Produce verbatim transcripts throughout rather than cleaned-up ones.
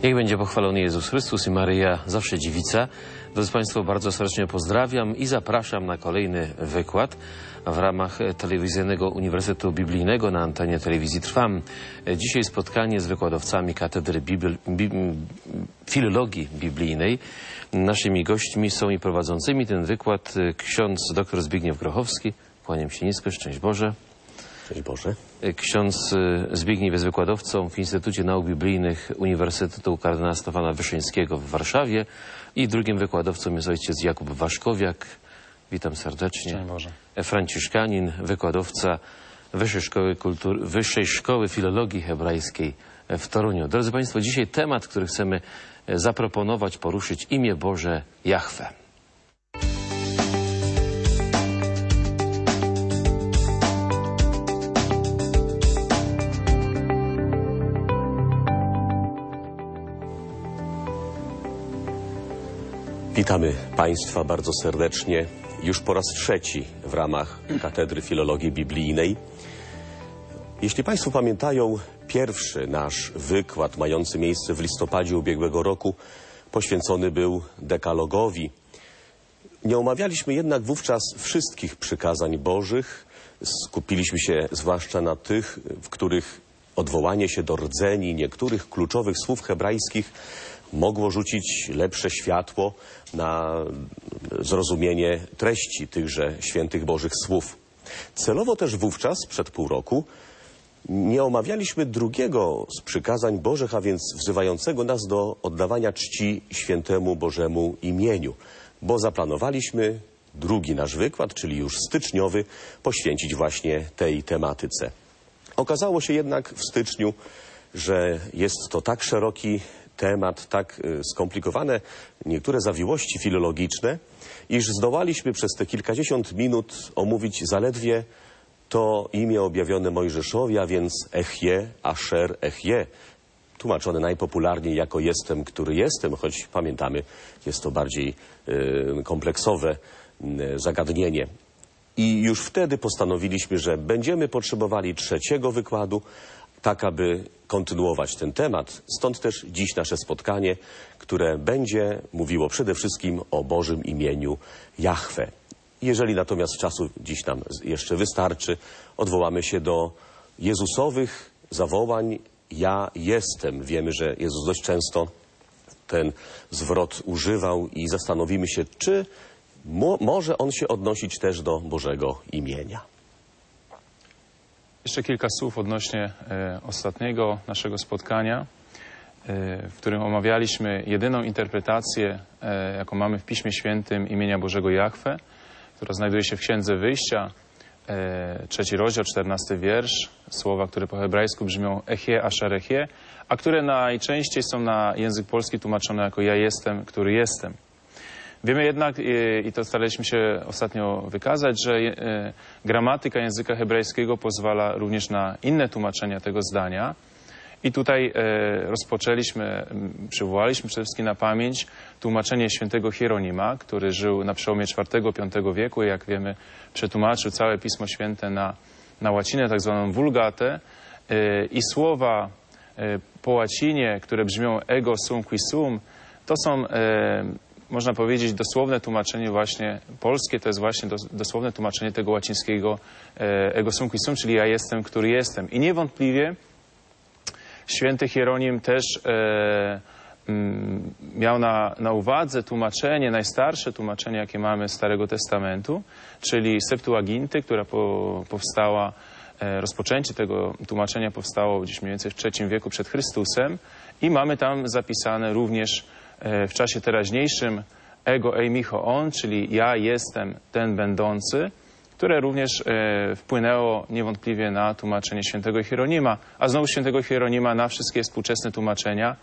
Niech będzie pochwalony Jezus Chrystus i Maryja, zawsze dziewica. Drodzy Państwo, bardzo serdecznie pozdrawiam i zapraszam na kolejny wykład w ramach Telewizyjnego Uniwersytetu Biblijnego na antenie telewizji Trwam. Dzisiaj spotkanie z wykładowcami Katedry Bibli Bi Filologii Biblijnej. Naszymi gośćmi są i prowadzącymi ten wykład ksiądz dr Zbigniew Grochowski. Kłaniam się nisko, szczęść Boże. Szczęść Boże. Ksiądz Zbigniew jest wykładowcą w Instytucie Nauk Biblijnych Uniwersytetu Kardynała Stefana Wyszyńskiego w Warszawie i drugim wykładowcą jest ojciec Jakub Waszkowiak. Witam serdecznie. Szczęść Boże. Franciszkanin, wykładowca Wyższej Szkoły, Kultury, Wyższej Szkoły Filologii Hebrajskiej w Toruniu. Drodzy Państwo, dzisiaj temat, który chcemy zaproponować, poruszyć, imię Boże Jahwe. Witamy Państwa bardzo serdecznie już po raz trzeci w ramach Katedry Filologii Biblijnej. Jeśli Państwo pamiętają, pierwszy nasz wykład mający miejsce w listopadzie ubiegłego roku poświęcony był dekalogowi. Nie omawialiśmy jednak wówczas wszystkich przykazań Bożych. Skupiliśmy się zwłaszcza na tych, w których odwołanie się do rdzeni niektórych kluczowych słów hebrajskich mogło rzucić lepsze światło na zrozumienie treści tychże świętych Bożych słów. Celowo też wówczas, przed pół roku, nie omawialiśmy drugiego z przykazań Bożych, a więc wzywającego nas do oddawania czci świętemu Bożemu imieniu, bo zaplanowaliśmy drugi nasz wykład, czyli już styczniowy, poświęcić właśnie tej tematyce. Okazało się jednak w styczniu, że jest to tak szeroki temat, tak skomplikowane niektóre zawiłości filologiczne, iż zdołaliśmy przez te kilkadziesiąt minut omówić zaledwie to imię objawione Mojżeszowi, a więc Echje, Asher, Echje, tłumaczone najpopularniej jako jestem, który jestem, choć pamiętamy, jest to bardziej y, kompleksowe y, zagadnienie. I już wtedy postanowiliśmy, że będziemy potrzebowali trzeciego wykładu, tak aby kontynuować ten temat. Stąd też dziś nasze spotkanie, które będzie mówiło przede wszystkim o Bożym imieniu Jahwe. Jeżeli natomiast czasu dziś nam jeszcze wystarczy, odwołamy się do Jezusowych zawołań ja jestem. Wiemy, że Jezus dość często ten zwrot używał i zastanowimy się, czy mo może on się odnosić też do Bożego imienia. Jeszcze kilka słów odnośnie e, ostatniego naszego spotkania, e, w którym omawialiśmy jedyną interpretację, e, jaką mamy w Piśmie Świętym imienia Bożego Jahwe, która znajduje się w Księdze Wyjścia, e, trzeci rozdział, czternasty wiersz, słowa, które po hebrajsku brzmią Echje, Asher, Echje, a które najczęściej są na język polski tłumaczone jako ja jestem, który jestem. Wiemy jednak, i to staraliśmy się ostatnio wykazać, że gramatyka języka hebrajskiego pozwala również na inne tłumaczenia tego zdania. I tutaj rozpoczęliśmy, przywołaliśmy przede wszystkim na pamięć tłumaczenie świętego Hieronima, który żył na przełomie czwartego piątego wieku i jak wiemy przetłumaczył całe Pismo Święte na, na łacinę, tak zwaną vulgatę. I słowa po łacinie, które brzmią ego sum qui sum, to są można powiedzieć, dosłowne tłumaczenie właśnie polskie, to jest właśnie dos, dosłowne tłumaczenie tego łacińskiego e, ego sum qui sum, czyli ja jestem, który jestem. I niewątpliwie święty Hieronim też e, m, miał na, na uwadze tłumaczenie, najstarsze tłumaczenie, jakie mamy Starego Testamentu, czyli Septuaginty, która po, powstała, e, rozpoczęcie tego tłumaczenia powstało gdzieś mniej więcej w trzecim wieku przed Chrystusem i mamy tam zapisane również w czasie teraźniejszym ego eimicho on, czyli ja jestem ten będący, które również e, wpłynęło niewątpliwie na tłumaczenie świętego Hieronima, a znowu świętego Hieronima na wszystkie współczesne tłumaczenia,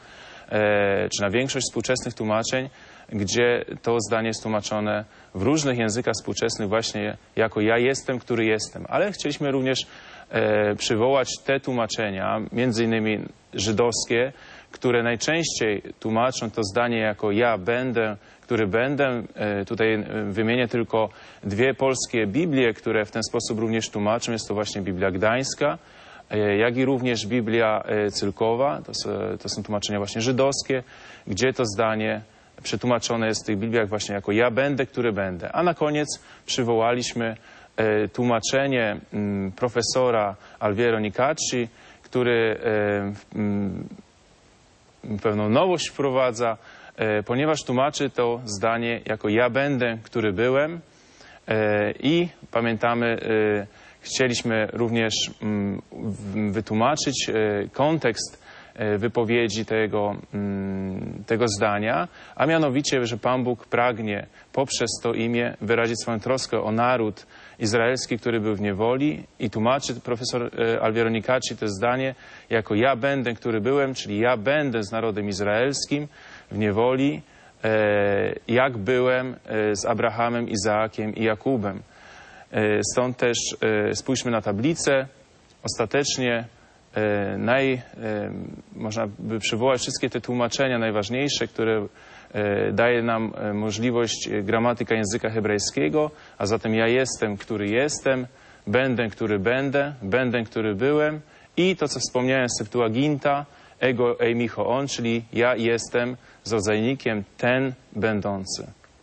e, czy na większość współczesnych tłumaczeń, gdzie to zdanie jest tłumaczone w różnych językach współczesnych właśnie jako ja jestem, który jestem. Ale chcieliśmy również e, przywołać te tłumaczenia, między innymi żydowskie, które najczęściej tłumaczą to zdanie jako ja będę, który będę. Tutaj wymienię tylko dwie polskie Biblie, które w ten sposób również tłumaczą. Jest to właśnie Biblia Gdańska e, jak i również Biblia e, Cylkowa, to, są, to są tłumaczenia właśnie żydowskie, gdzie to zdanie przetłumaczone jest w tych Bibliach właśnie jako ja będę, który będę. A na koniec przywołaliśmy e, tłumaczenie m, profesora Alviero Nicacci, który e, m, pewną nowość wprowadza, e, ponieważ tłumaczy to zdanie jako ja będę, który byłem. E, I pamiętamy, e, chcieliśmy również m, wytłumaczyć e, kontekst e, wypowiedzi tego, m, tego zdania, a mianowicie, że Pan Bóg pragnie poprzez to imię wyrazić swoją troskę o naród izraelski, który był w niewoli, i tłumaczy profesor Alviero Nicacci to zdanie jako ja będę, który byłem, czyli ja będę z narodem izraelskim w niewoli, e, jak byłem e, z Abrahamem, Izaakiem i Jakubem. E, stąd też e, spójrzmy na tablicę. Ostatecznie e, naj, e, można by przywołać wszystkie te tłumaczenia najważniejsze, które daje nam możliwość gramatyka języka hebrajskiego, a zatem ja jestem, który jestem, będę, który będę, będę, który byłem, i to, co wspomniałem z Septuaginta, ego eimi ho on, czyli ja jestem z rodzajnikiem ten będący.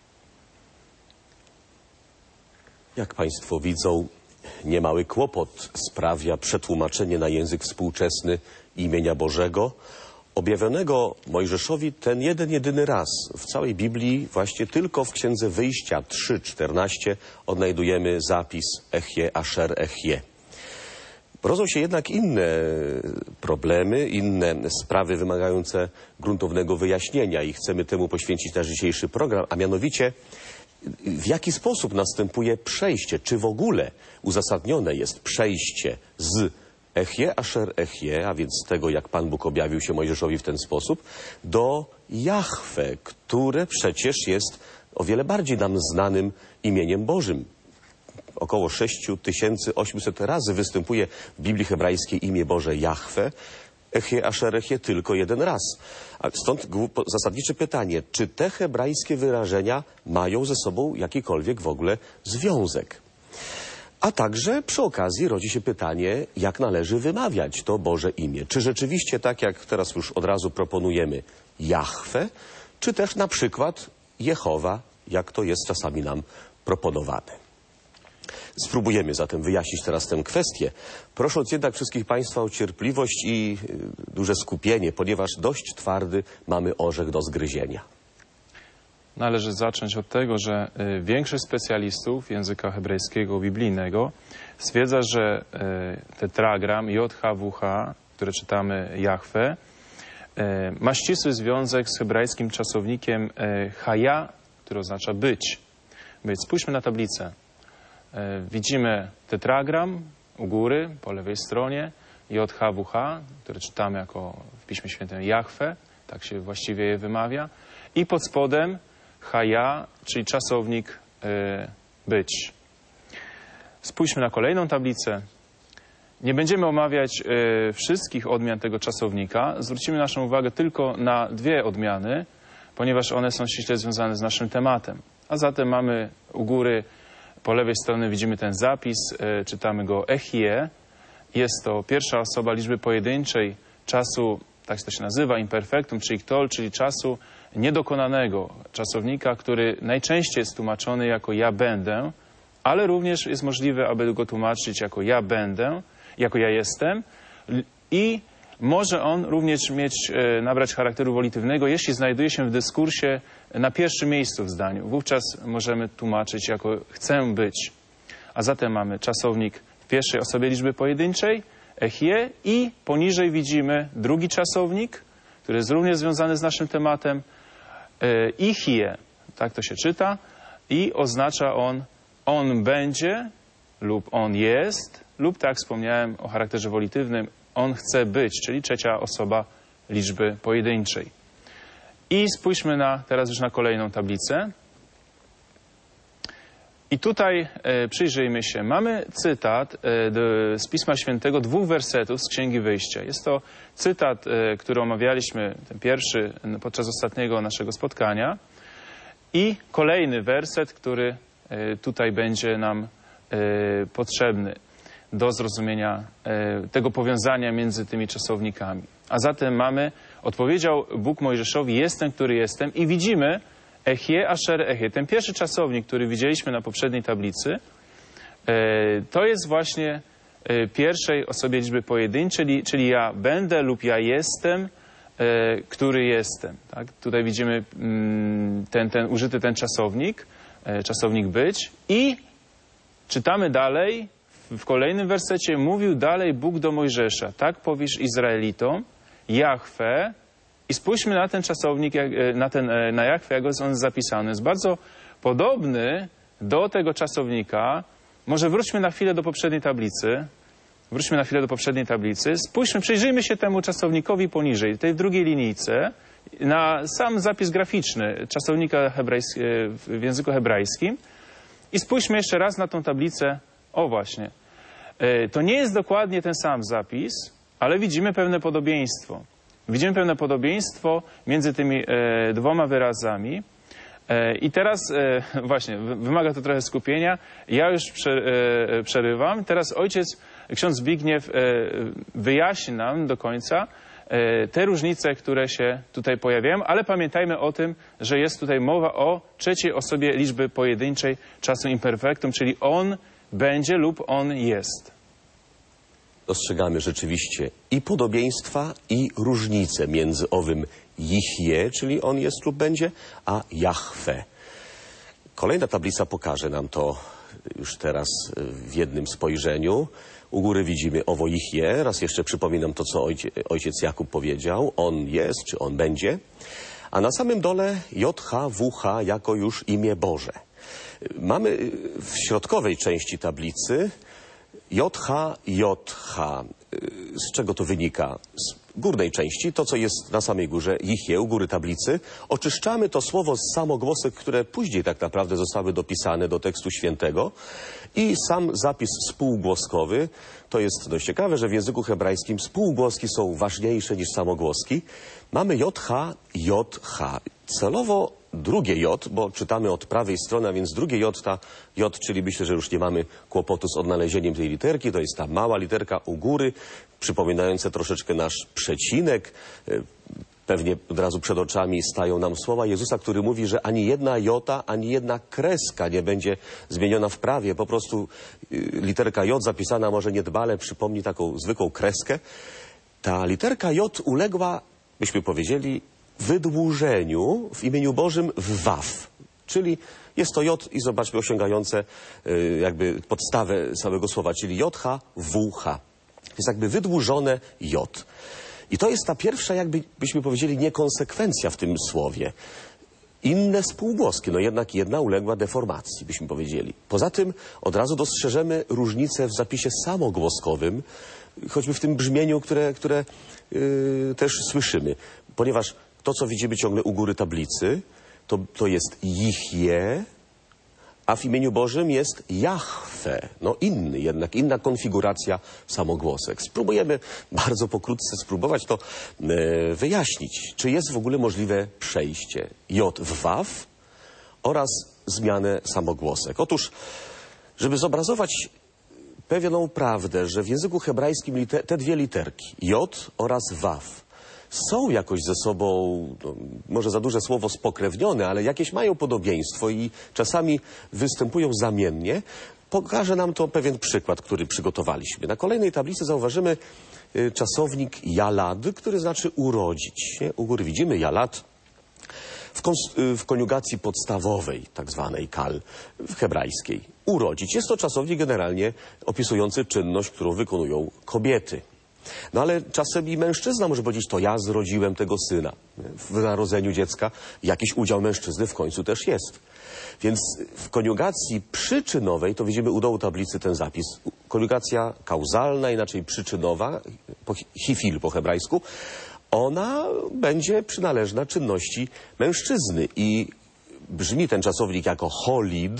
Jak Państwo widzą, niemały kłopot sprawia przetłumaczenie na język współczesny imienia Bożego, objawionego Mojżeszowi ten jeden, jedyny raz. W całej Biblii właśnie tylko w Księdze Wyjścia trzy czternaście odnajdujemy zapis Echje, Asher, Echje. Rodzą się jednak inne problemy, inne sprawy wymagające gruntownego wyjaśnienia i chcemy temu poświęcić nasz dzisiejszy program, a mianowicie w jaki sposób następuje przejście, czy w ogóle uzasadnione jest przejście z Echje, Asher, Echje, a więc tego, jak Pan Bóg objawił się Mojżeszowi w ten sposób, do Jahwe, które przecież jest o wiele bardziej nam znanym imieniem Bożym. Około sześć tysięcy osiemset razy występuje w Biblii hebrajskiej imię Boże Jahwe, Echje, Asher, Echje tylko jeden raz. A stąd zasadnicze pytanie, czy te hebrajskie wyrażenia mają ze sobą jakikolwiek w ogóle związek? A także przy okazji rodzi się pytanie, jak należy wymawiać to Boże imię. Czy rzeczywiście tak, jak teraz już od razu proponujemy, Jahwe, czy też na przykład Jehowa, jak to jest czasami nam proponowane. Spróbujemy zatem wyjaśnić teraz tę kwestię, prosząc jednak wszystkich Państwa o cierpliwość i duże skupienie, ponieważ dość twardy mamy orzech do zgryzienia. Należy zacząć od tego, że y, większość specjalistów języka hebrajskiego biblijnego stwierdza, że y, tetragram J H W H, które czytamy Jahwe, y, ma ścisły związek z hebrajskim czasownikiem y, haja, który oznacza być. Być. Spójrzmy na tablicę. Y, widzimy tetragram u góry, po lewej stronie, J H W H, które czytamy jako w Piśmie Świętym Jahwe, tak się właściwie je wymawia, i pod spodem haja, czyli czasownik y, być. Spójrzmy na kolejną tablicę. Nie będziemy omawiać y, wszystkich odmian tego czasownika. Zwrócimy naszą uwagę tylko na dwie odmiany, ponieważ one są ściśle związane z naszym tematem. A zatem mamy u góry, po lewej stronie widzimy ten zapis, y, czytamy go echie. Jest to pierwsza osoba liczby pojedynczej czasu, tak to się nazywa, imperfectum, czyli ktol, czyli czasu niedokonanego, czasownika, który najczęściej jest tłumaczony jako ja będę, ale również jest możliwe, aby go tłumaczyć jako ja będę, jako ja jestem, i może on również mieć, e, nabrać charakteru wolitywnego, jeśli znajduje się w dyskursie na pierwszym miejscu w zdaniu. Wówczas możemy tłumaczyć jako chcę być. A zatem mamy czasownik w pierwszej osobie liczby pojedynczej, echie, i poniżej widzimy drugi czasownik, który jest również związany z naszym tematem, e, ichie, tak to się czyta, i oznacza on on będzie lub on jest, lub, tak wspomniałem o charakterze wolitywnym, on chce być, czyli trzecia osoba liczby pojedynczej. I spójrzmy na, teraz już na kolejną tablicę. I tutaj e, przyjrzyjmy się. Mamy cytat e, do, z Pisma Świętego, dwóch wersetów z Księgi Wyjścia. Jest to cytat, e, który omawialiśmy, ten pierwszy, podczas ostatniego naszego spotkania. I kolejny werset, który e, tutaj będzie nam e, potrzebny. do zrozumienia e, tego powiązania między tymi czasownikami. A zatem mamy, odpowiedział Bóg Mojżeszowi, jestem, który jestem, i widzimy Echie, Asher, Echie. Ten pierwszy czasownik, który widzieliśmy na poprzedniej tablicy, e, to jest właśnie e, pierwszej osobie liczby pojedynczej, czyli, czyli ja będę lub ja jestem, e, który jestem. Tak? Tutaj widzimy mm, ten, ten, użyty ten czasownik, e, czasownik być, i czytamy dalej, w kolejnym wersecie, mówił dalej Bóg do Mojżesza, tak powiesz Izraelitom, Jahwe, i spójrzmy na ten czasownik, na, ten, na Jahwe, jak jest on zapisany. Jest bardzo podobny do tego czasownika. Może wróćmy na chwilę do poprzedniej tablicy. Wróćmy na chwilę do poprzedniej tablicy. Spójrzmy, przyjrzyjmy się temu czasownikowi poniżej, tej drugiej linijce, na sam zapis graficzny czasownika hebrajs- w języku hebrajskim. I spójrzmy jeszcze raz na tą tablicę. O właśnie. To nie jest dokładnie ten sam zapis, ale widzimy pewne podobieństwo. Widzimy pewne podobieństwo między tymi e, dwoma wyrazami. E, I teraz e, właśnie, wymaga to trochę skupienia. Ja już prze, e, przerywam. Teraz ojciec, ksiądz Zbigniew, e, wyjaśni nam do końca e, te różnice, które się tutaj pojawiają, ale pamiętajmy o tym, że jest tutaj mowa o trzeciej osobie liczby pojedynczej czasu imperfektum, czyli on będzie lub on jest. Dostrzegamy rzeczywiście i podobieństwa, i różnice między owym Jichje, czyli on jest lub będzie, a Jahwe. Kolejna tablica pokaże nam to już teraz w jednym spojrzeniu. U góry widzimy owo Jichje. Raz jeszcze przypominam to, co ojciec, ojciec Jakub powiedział. On jest, czy on będzie. A na samym dole J H W H jako już imię Boże. Mamy w środkowej części tablicy J H J H. Z czego to wynika? Z górnej części, to co jest na samej górze, Jichje, u góry tablicy, oczyszczamy to słowo z samogłosek, które później tak naprawdę zostały dopisane do tekstu świętego, i sam zapis spółgłoskowy. To jest dość ciekawe, że w języku hebrajskim spółgłoski są ważniejsze niż samogłoski. Mamy J H J H. Celowo drugie J, bo czytamy od prawej strony, a więc drugie J, ta J, czyli myślę, że już nie mamy kłopotu z odnalezieniem tej literki. To jest ta mała literka u góry, przypominająca troszeczkę nasz przecinek. Pewnie od razu przed oczami stają nam słowa Jezusa, który mówi, że ani jedna jota, ani jedna kreska nie będzie zmieniona w prawie. Po prostu literka J zapisana może niedbale przypomni taką zwykłą kreskę. Ta literka J uległa, byśmy powiedzieli, wydłużeniu w imieniu Bożym w waw. Czyli jest to J i zobaczmy osiągające y, jakby podstawę samego słowa, czyli J H W H. Jest jakby wydłużone J. I to jest ta pierwsza, jakby byśmy powiedzieli, niekonsekwencja w tym słowie. Inne spółgłoski, no jednak jedna uległa deformacji, byśmy powiedzieli. Poza tym od razu dostrzeżemy różnicę w zapisie samogłoskowym, choćby w tym brzmieniu, które, które yy, też słyszymy. Ponieważ to, co widzimy ciągle u góry tablicy, to, to jest Jichje, a w imieniu Bożym jest Jahwe. No inny jednak, inna konfiguracja samogłosek. Spróbujemy bardzo pokrótce spróbować to e, wyjaśnić. Czy jest w ogóle możliwe przejście J w waw oraz zmianę samogłosek? Otóż, żeby zobrazować pewną prawdę, że w języku hebrajskim te dwie literki, J oraz waw, są jakoś ze sobą, no, może za duże słowo, spokrewnione, ale jakieś mają podobieństwo i czasami występują zamiennie. Pokaże nam to pewien przykład, który przygotowaliśmy. Na kolejnej tablicy zauważymy y, czasownik jalad, który znaczy urodzić. Nie? U góry widzimy jalad w, w koniugacji podstawowej, tak zwanej kal, w hebrajskiej. Urodzić. Jest to czasownik generalnie opisujący czynność, którą wykonują kobiety. No ale czasem i mężczyzna może powiedzieć, to ja zrodziłem tego syna. W narodzeniu dziecka jakiś udział mężczyzny w końcu też jest. Więc w koniugacji przyczynowej, to widzimy u dołu tablicy ten zapis, koniugacja kauzalna, inaczej przyczynowa, hifil po hebrajsku, ona będzie przynależna czynności mężczyzny i brzmi ten czasownik jako holid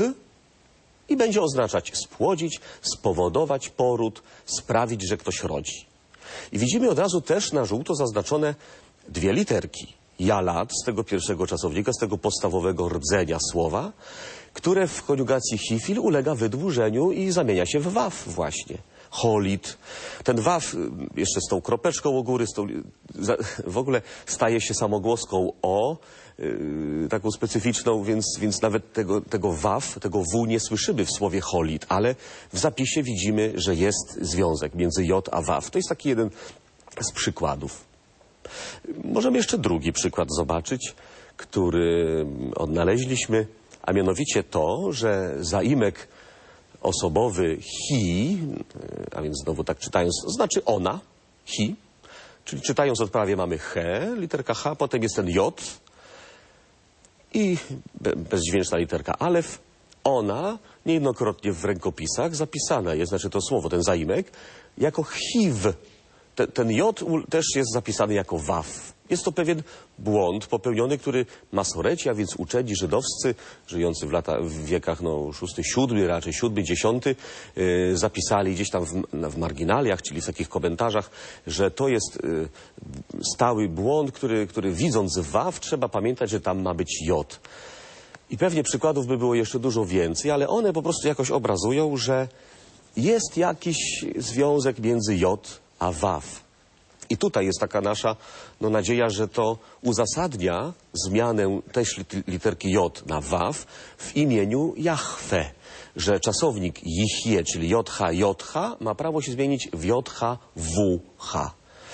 i będzie oznaczać spłodzić, spowodować poród, sprawić, że ktoś rodzi. I widzimy od razu też na żółto zaznaczone dwie literki. Jalad z tego pierwszego czasownika, z tego podstawowego rdzenia słowa, które w koniugacji hifil ulega wydłużeniu i zamienia się w waw właśnie. cholit. Ten waw y, jeszcze z tą kropeczką u góry, z tą, za, w ogóle staje się samogłoską o, y, taką specyficzną, więc, więc nawet tego, tego waw, tego w nie słyszymy w słowie cholit, ale w zapisie widzimy, że jest związek między j a waw. To jest taki jeden z przykładów. Możemy jeszcze drugi przykład zobaczyć, który odnaleźliśmy, a mianowicie to, że zaimek osobowy hi, a więc znowu tak czytając, znaczy ona, hi, czyli czytając odprawie mamy he, literka h, potem jest ten j i bezdźwięczna literka alef. Ona niejednokrotnie w rękopisach zapisana jest, znaczy to słowo, ten zaimek, jako hiw. Ten, ten j też jest zapisany jako waw. Jest to pewien błąd popełniony, który masoreci, a więc uczeni żydowscy, żyjący w, lata, w wiekach no, szósty, siódmy, raczej siódmy, dziesiąty, yy, zapisali gdzieś tam w, w marginaliach, czyli w takich komentarzach, że to jest yy, stały błąd, który, który widząc waw, trzeba pamiętać, że tam ma być j. I pewnie przykładów by było jeszcze dużo więcej, ale one po prostu jakoś obrazują, że jest jakiś związek między j a waw. I tutaj jest taka nasza no, nadzieja, że to uzasadnia zmianę też literki j na waw w imieniu Jahwe, że czasownik jichje, czyli jh, jh ma prawo się zmienić w jh, wh.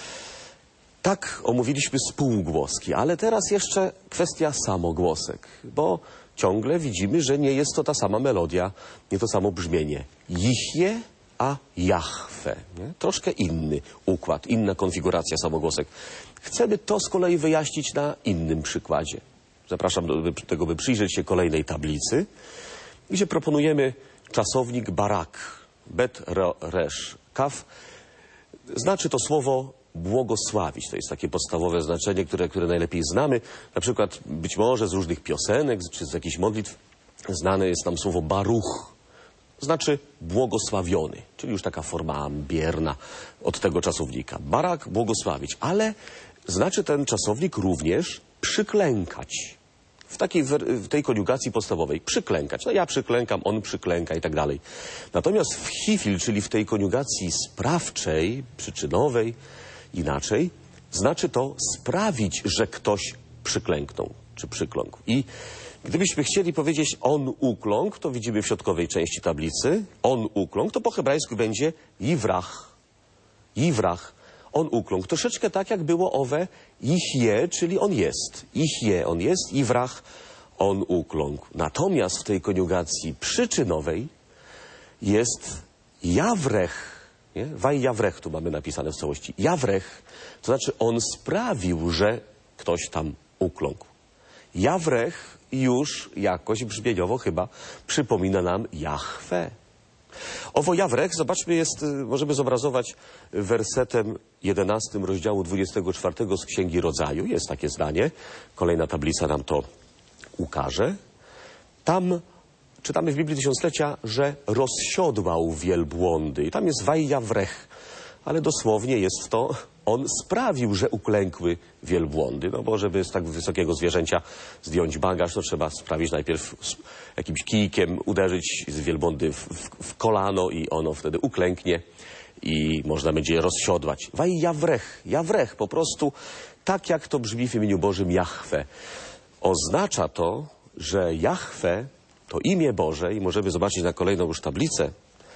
Tak omówiliśmy spółgłoski, ale teraz jeszcze kwestia samogłosek, bo ciągle widzimy, że nie jest to ta sama melodia, nie to samo brzmienie. Jichje a Jahwe. Nie? Troszkę inny układ, inna konfiguracja samogłosek. Chcemy to z kolei wyjaśnić na innym przykładzie. Zapraszam do tego, by przyjrzeć się kolejnej tablicy, gdzie proponujemy czasownik barak. Bet, ro, resz, kaf. Znaczy to słowo błogosławić. To jest takie podstawowe znaczenie, które, które najlepiej znamy. Na przykład być może z różnych piosenek, czy z jakichś modlitw znane jest nam słowo baruch. Znaczy błogosławiony, czyli już taka forma bierna od tego czasownika. Barak, błogosławić, ale znaczy ten czasownik również przyklękać. W takiej w tej koniugacji podstawowej. Przyklękać. No ja przyklękam, on przyklęka i tak dalej. Natomiast w hifil, czyli w tej koniugacji sprawczej, przyczynowej, inaczej, znaczy to sprawić, że ktoś przyklęknął, czy przykląkł. I gdybyśmy chcieli powiedzieć on ukląkł, to widzimy w środkowej części tablicy, on ukląkł, to po hebrajsku będzie jivrach. Jivrach, on ukląkł. Troszeczkę tak, jak było owe ichje, czyli on jest. Ichje, on jest, jivrach, on ukląkł. Natomiast w tej koniugacji przyczynowej jest jawrech. Nie? Waj jawrech tu mamy napisane w całości. Jawrech, to znaczy on sprawił, że ktoś tam ukląkł. Jawrech już jakoś brzmieniowo chyba przypomina nam Jahwe. Owo Jawrech, zobaczmy, jest, możemy zobrazować wersetem jedenastym rozdziału dwudziestego czwartego z Księgi Rodzaju. Jest takie zdanie. Kolejna tablica nam to ukaże. Tam czytamy w Biblii Tysiąclecia, że rozsiodłał wielbłądy. I tam jest waj Jawrech. Ale dosłownie jest to, on sprawił, że uklękły wielbłądy. No bo żeby z tak wysokiego zwierzęcia zdjąć bagaż, to trzeba sprawić najpierw jakimś kijkiem, uderzyć z wielbłądy w, w, w kolano i ono wtedy uklęknie i można będzie je rozsiodłać. Waj Jawrech, Jawrech, po prostu tak jak to brzmi w imieniu Bożym Jahwe. Oznacza to, że Jahwe to imię Boże i możemy zobaczyć na kolejną już tablicę,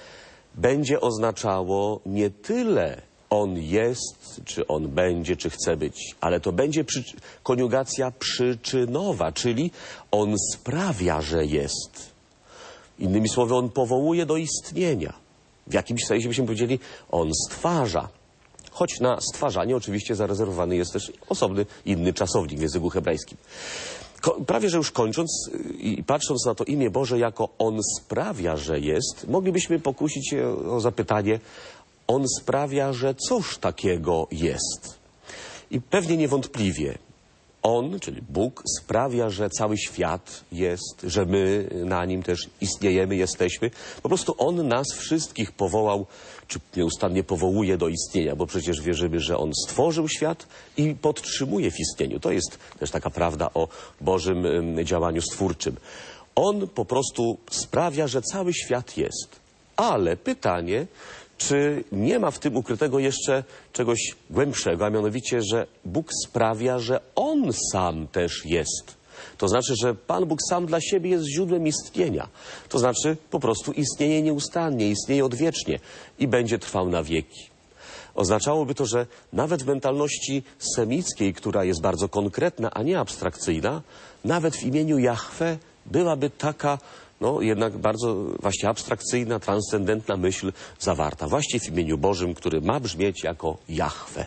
będzie oznaczało nie tyle on jest, czy on będzie, czy chce być, ale to będzie przy... koniugacja przyczynowa, czyli on sprawia, że jest. Innymi słowy, on powołuje do istnienia. W jakimś sensie byśmy powiedzieli, on stwarza. Choć na stwarzanie oczywiście zarezerwowany jest też osobny, inny czasownik w języku hebrajskim. Ko prawie, że już kończąc i patrząc na to imię Boże jako on sprawia, że jest, moglibyśmy pokusić się o zapytanie, on sprawia, że cóż takiego jest. I pewnie niewątpliwie on, czyli Bóg, sprawia, że cały świat jest, że my na nim też istniejemy, jesteśmy. Po prostu on nas wszystkich powołał, czy nieustannie powołuje do istnienia, bo przecież wierzymy, że on stworzył świat i podtrzymuje w istnieniu. To jest też taka prawda o Bożym działaniu stwórczym. On po prostu sprawia, że cały świat jest. Ale pytanie, Czy nie ma w tym ukrytego jeszcze czegoś głębszego, a mianowicie, że Bóg sprawia, że On sam też jest. To znaczy, że Pan Bóg sam dla siebie jest źródłem istnienia. To znaczy, po prostu istnieje nieustannie, istnieje odwiecznie i będzie trwał na wieki. Oznaczałoby to, że nawet w mentalności semickiej, która jest bardzo konkretna, a nie abstrakcyjna, nawet w imieniu Jahwe byłaby taka, no jednak bardzo właśnie abstrakcyjna, transcendentna myśl zawarta. Właśnie w imieniu Bożym, który ma brzmieć jako Jahwe.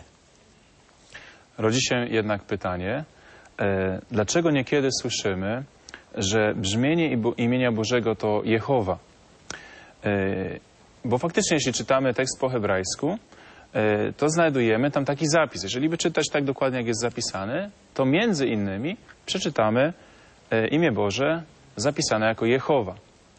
Rodzi się jednak pytanie, e, dlaczego niekiedy słyszymy, że brzmienie imienia Bożego to Jehowa? E, bo faktycznie, jeśli czytamy tekst po hebrajsku, e, to znajdujemy tam taki zapis. Jeżeli by czytać tak dokładnie, jak jest zapisany, to między innymi przeczytamy e, imię Boże zapisane jako Jehowa.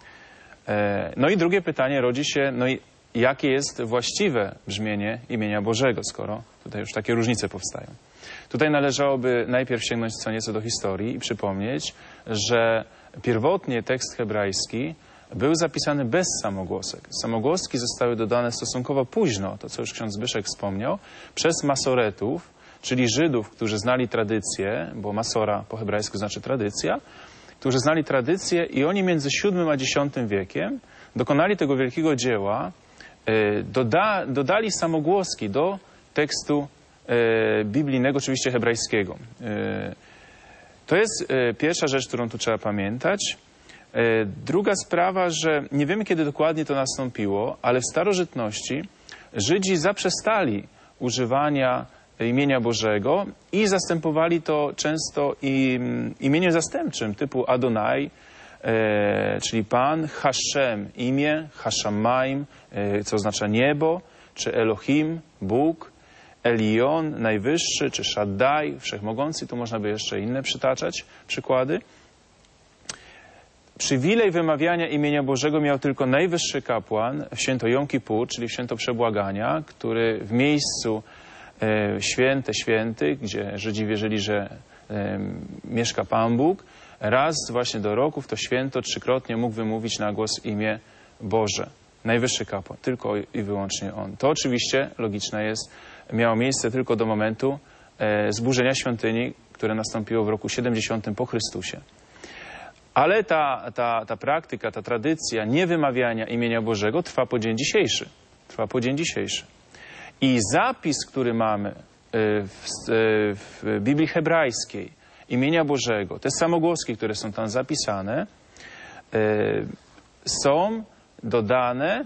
E, no i drugie pytanie rodzi się, no i jakie jest właściwe brzmienie imienia Bożego, skoro tutaj już takie różnice powstają. Tutaj należałoby najpierw sięgnąć co nieco do historii i przypomnieć, że pierwotnie tekst hebrajski był zapisany bez samogłosek. Samogłoski zostały dodane stosunkowo późno, to co już ksiądz Zbyszek wspomniał, przez masoretów, czyli Żydów, którzy znali tradycję, bo masora po hebrajsku znaczy tradycja, którzy znali tradycję i oni między siódmym a dziesiątym wiekiem dokonali tego wielkiego dzieła, doda, dodali samogłoski do tekstu e, biblijnego, oczywiście hebrajskiego. E, to jest e, pierwsza rzecz, którą tu trzeba pamiętać. E, druga sprawa, że nie wiemy, kiedy dokładnie to nastąpiło, ale w starożytności Żydzi zaprzestali używania imienia Bożego i zastępowali to często im, imieniem zastępczym typu Adonai, e, czyli Pan, Hashem, imię, Hashamayim, e, co oznacza niebo, czy Elohim, Bóg, Elion, Najwyższy, czy Shaddai, Wszechmogący, tu można by jeszcze inne przytaczać przykłady. Przywilej wymawiania imienia Bożego miał tylko najwyższy kapłan w święto Jom Kippur, czyli w święto przebłagania, który w miejscu e, święte świętych, gdzie Żydzi wierzyli, że e, mieszka Pan Bóg, raz właśnie do roku w to święto trzykrotnie mógł wymówić na głos imię Boże. Najwyższy kapłan, tylko i wyłącznie on. To oczywiście, logiczne jest, miało miejsce tylko do momentu e, zburzenia świątyni, które nastąpiło w roku siedemdziesiątym po Chrystusie. Ale ta, ta, ta praktyka, ta tradycja niewymawiania imienia Bożego trwa po dzień dzisiejszy. Trwa po dzień dzisiejszy. I zapis, który mamy w, w Biblii hebrajskiej, imienia Bożego, te samogłoski, które są tam zapisane, są dodane,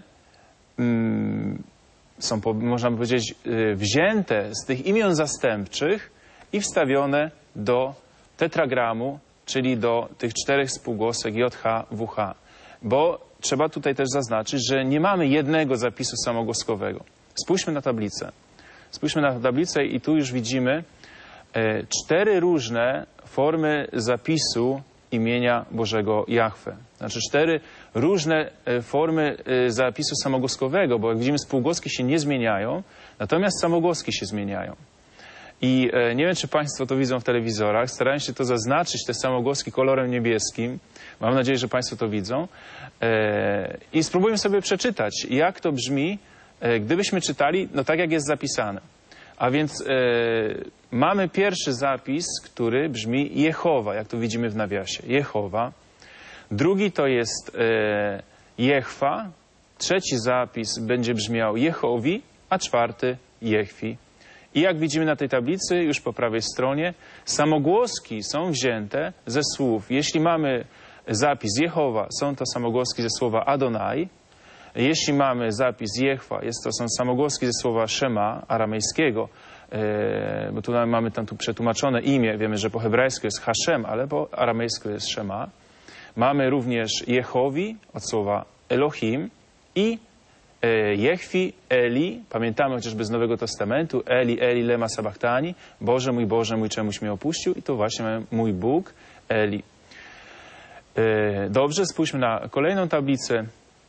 są, można by powiedzieć, wzięte z tych imion zastępczych i wstawione do tetragramu, czyli do tych czterech spółgłosek J H W H. Bo trzeba tutaj też zaznaczyć, że nie mamy jednego zapisu samogłoskowego. Spójrzmy na tablicę. Spójrzmy na tablicę i tu już widzimy e, cztery różne formy zapisu imienia Bożego Jahwe. Znaczy cztery różne e, formy e, zapisu samogłoskowego, bo jak widzimy spółgłoski się nie zmieniają, natomiast samogłoski się zmieniają. I e, nie wiem, czy Państwo to widzą w telewizorach. Starałem się to zaznaczyć, te samogłoski kolorem niebieskim. Mam nadzieję, że Państwo to widzą. E, I spróbujmy sobie przeczytać, jak to brzmi, e, gdybyśmy czytali, no tak jak jest zapisane. A więc e, mamy pierwszy zapis, który brzmi Jehowa, jak to widzimy w nawiasie. Jehowa. Drugi to jest e, Jehwa. Trzeci zapis będzie brzmiał Jehowi, a czwarty Jehwi. I jak widzimy na tej tablicy, już po prawej stronie, samogłoski są wzięte ze słów. Jeśli mamy zapis Jehowa, są to samogłoski ze słowa Adonai. Jeśli mamy zapis Jehwa, jest to są samogłoski ze słowa Shema, aramejskiego, e, bo tu mamy tam tu przetłumaczone imię. Wiemy, że po hebrajsku jest Hashem, ale po aramejsku jest Shema. Mamy również Jehowi od słowa Elohim i Jehwi, Eli, pamiętamy chociażby z Nowego Testamentu, Eli, Eli, lema sabachthani, Boże mój, Boże mój, czemuś mnie opuścił, i to właśnie mamy mój Bóg, Eli. Dobrze, spójrzmy na kolejną tablicę.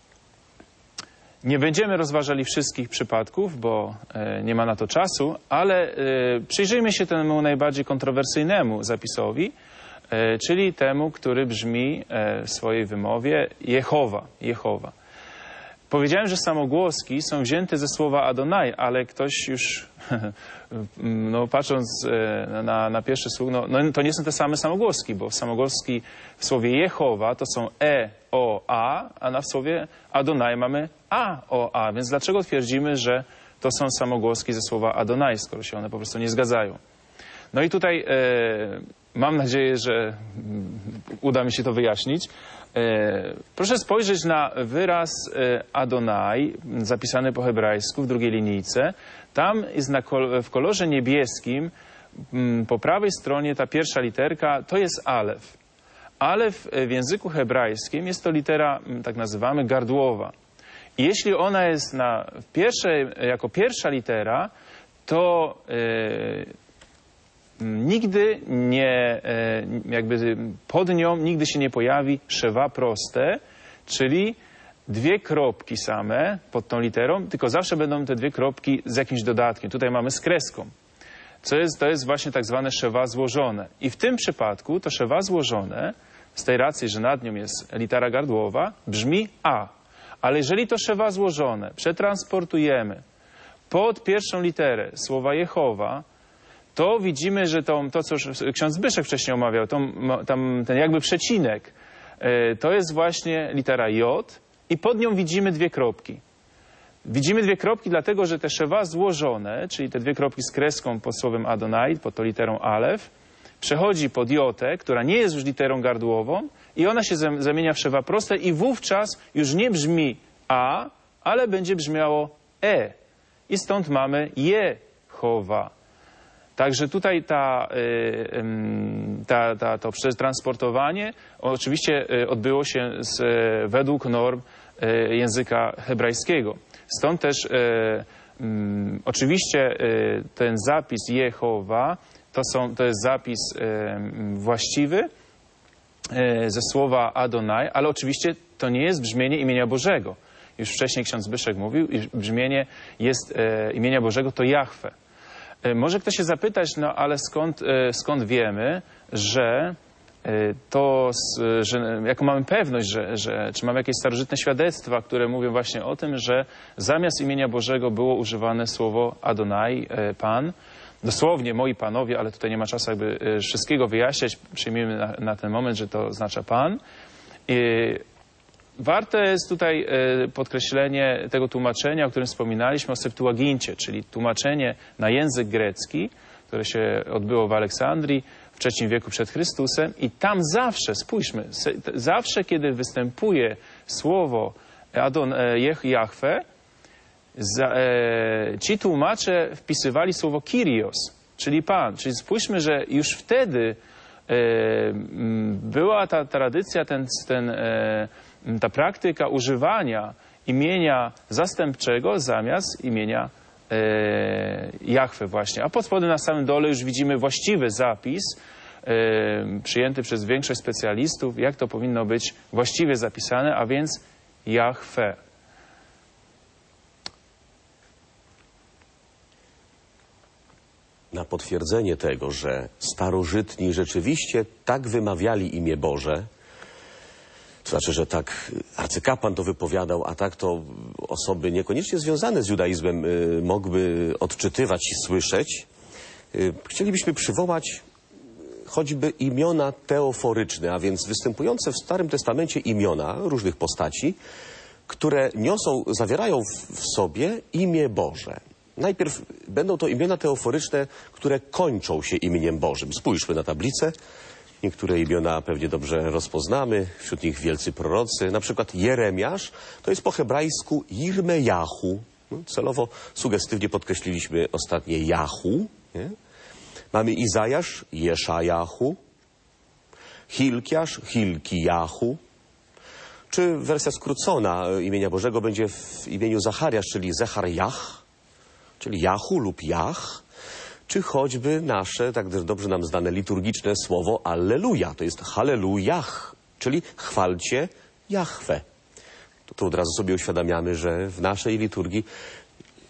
Nie będziemy rozważali wszystkich przypadków, bo nie ma na to czasu, ale przyjrzyjmy się temu najbardziej kontrowersyjnemu zapisowi, czyli temu, który brzmi w swojej wymowie Jehowa, Jehowa. Powiedziałem, że samogłoski są wzięte ze słowa Adonai, ale ktoś już, no, patrząc na, na pierwszy słuch, no, no to nie są te same samogłoski, bo samogłoski w słowie Jehowa to są E, O, A, a na w słowie Adonai mamy A, O, A. Więc dlaczego twierdzimy, że to są samogłoski ze słowa Adonai, skoro się one po prostu nie zgadzają? No i tutaj e, mam nadzieję, że uda mi się to wyjaśnić. E, proszę spojrzeć na wyraz e, Adonai, zapisany po hebrajsku w drugiej linijce. Tam jest na kol w kolorze niebieskim, m, po prawej stronie ta pierwsza literka, to jest alef. Alef w języku hebrajskim jest to litera, tak nazywamy, gardłowa. I jeśli ona jest na pierwszej, jako pierwsza litera, to e, nigdy nie, jakby pod nią nigdy się nie pojawi szewa proste, czyli dwie kropki same pod tą literą, tylko zawsze będą te dwie kropki z jakimś dodatkiem. Tutaj mamy z kreską. Co jest, to jest właśnie tak zwane szewa złożone. I w tym przypadku to szewa złożone, z tej racji, że nad nią jest litera gardłowa, brzmi A. Ale jeżeli to szewa złożone przetransportujemy pod pierwszą literę słowa Jehowa, to widzimy, że to, to co ksiądz Zbyszek wcześniej omawiał, to, tam, ten jakby przecinek, to jest właśnie litera J i pod nią widzimy dwie kropki. Widzimy dwie kropki dlatego, że te szewa złożone, czyli te dwie kropki z kreską pod słowem Adonai, pod tą literą Alef, przechodzi pod Jotę, która nie jest już literą gardłową i ona się zamienia w szewa proste i wówczas już nie brzmi A, ale będzie brzmiało E. I stąd mamy Jehowa. Także tutaj ta, ta, ta, to przetransportowanie oczywiście odbyło się z, według norm języka hebrajskiego. Stąd też um, oczywiście ten zapis Jehowa to, są, to jest zapis um, właściwy ze słowa Adonai, ale oczywiście to nie jest brzmienie imienia Bożego. Już wcześniej ksiądz Zbyszek mówił, iż brzmienie jest e, imienia Bożego to Jahwe. Może ktoś się zapytać, no ale skąd, skąd wiemy, że to, że jaką mamy pewność, że, że, czy mamy jakieś starożytne świadectwa, które mówią właśnie o tym, że zamiast imienia Bożego było używane słowo Adonai, Pan. Dosłownie moi panowie, ale tutaj nie ma czasu jakby wszystkiego wyjaśniać. Przyjmijmy na, na ten moment, że to oznacza Pan. I warte jest tutaj podkreślenie tego tłumaczenia, o którym wspominaliśmy, o Septuagincie, czyli tłumaczenie na język grecki, które się odbyło w Aleksandrii w trzecim wieku przed Chrystusem. I tam zawsze, spójrzmy, zawsze kiedy występuje słowo Adon, Jahwe, ci tłumacze wpisywali słowo Kyrios, czyli Pan. Czyli spójrzmy, że już wtedy była ta tradycja, ten, ten ta praktyka używania imienia zastępczego zamiast imienia e, Jahwe właśnie. A pod spodem na samym dole już widzimy właściwy zapis e, przyjęty przez większość specjalistów, jak to powinno być właściwie zapisane, a więc Jahwe. Na potwierdzenie tego, że starożytni rzeczywiście tak wymawiali imię Boże, to znaczy, że tak arcykapłan to wypowiadał, a tak to osoby niekoniecznie związane z judaizmem y, mogły odczytywać i słyszeć. Y, chcielibyśmy przywołać choćby imiona teoforyczne, a więc występujące w Starym Testamencie imiona różnych postaci, które niosą, zawierają w, w sobie imię Boże. Najpierw będą to imiona teoforyczne, które kończą się imieniem Bożym. Spójrzmy na tablicę. Niektóre imiona pewnie dobrze rozpoznamy, wśród nich wielcy prorocy, na przykład Jeremiasz, to jest po hebrajsku Yirmejahu. No, celowo, sugestywnie podkreśliliśmy ostatnie Jahu. Nie? Mamy Izajasz, Jeszajahu, Hilkiasz, Hilkijahu, czy wersja skrócona imienia Bożego będzie w imieniu Zachariasz, czyli Zecharjach, czyli Jahu lub Jach. Czy choćby nasze, tak dobrze nam znane liturgiczne słowo Alleluja. To jest Hallelujah, czyli chwalcie Jahwe. To, to od razu sobie uświadamiamy, że w naszej liturgii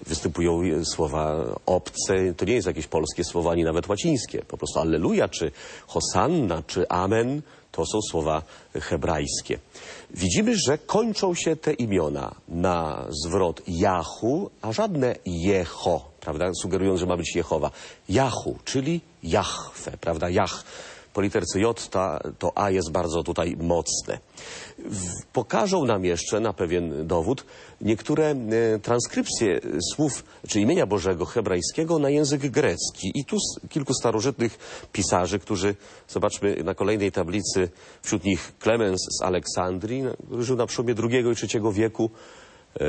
występują słowa obce. To nie jest jakieś polskie słowa, ani nawet łacińskie. Po prostu Alleluja, czy Hosanna, czy Amen to są słowa hebrajskie. Widzimy, że kończą się te imiona na zwrot Jahu, a żadne Jeho, prawda, sugerując, że ma być Jehowa. Jahu, czyli Jahwe, prawda, Jach. Po literce J ta, to A jest bardzo tutaj mocne. W, pokażą nam jeszcze na pewien dowód niektóre e, transkrypcje słów, czy imienia Bożego hebrajskiego na język grecki. I tu z kilku starożytnych pisarzy, którzy, zobaczmy na kolejnej tablicy, wśród nich Klemens z Aleksandrii, który żył na przełomie drugiego i trzeciego wieku, e,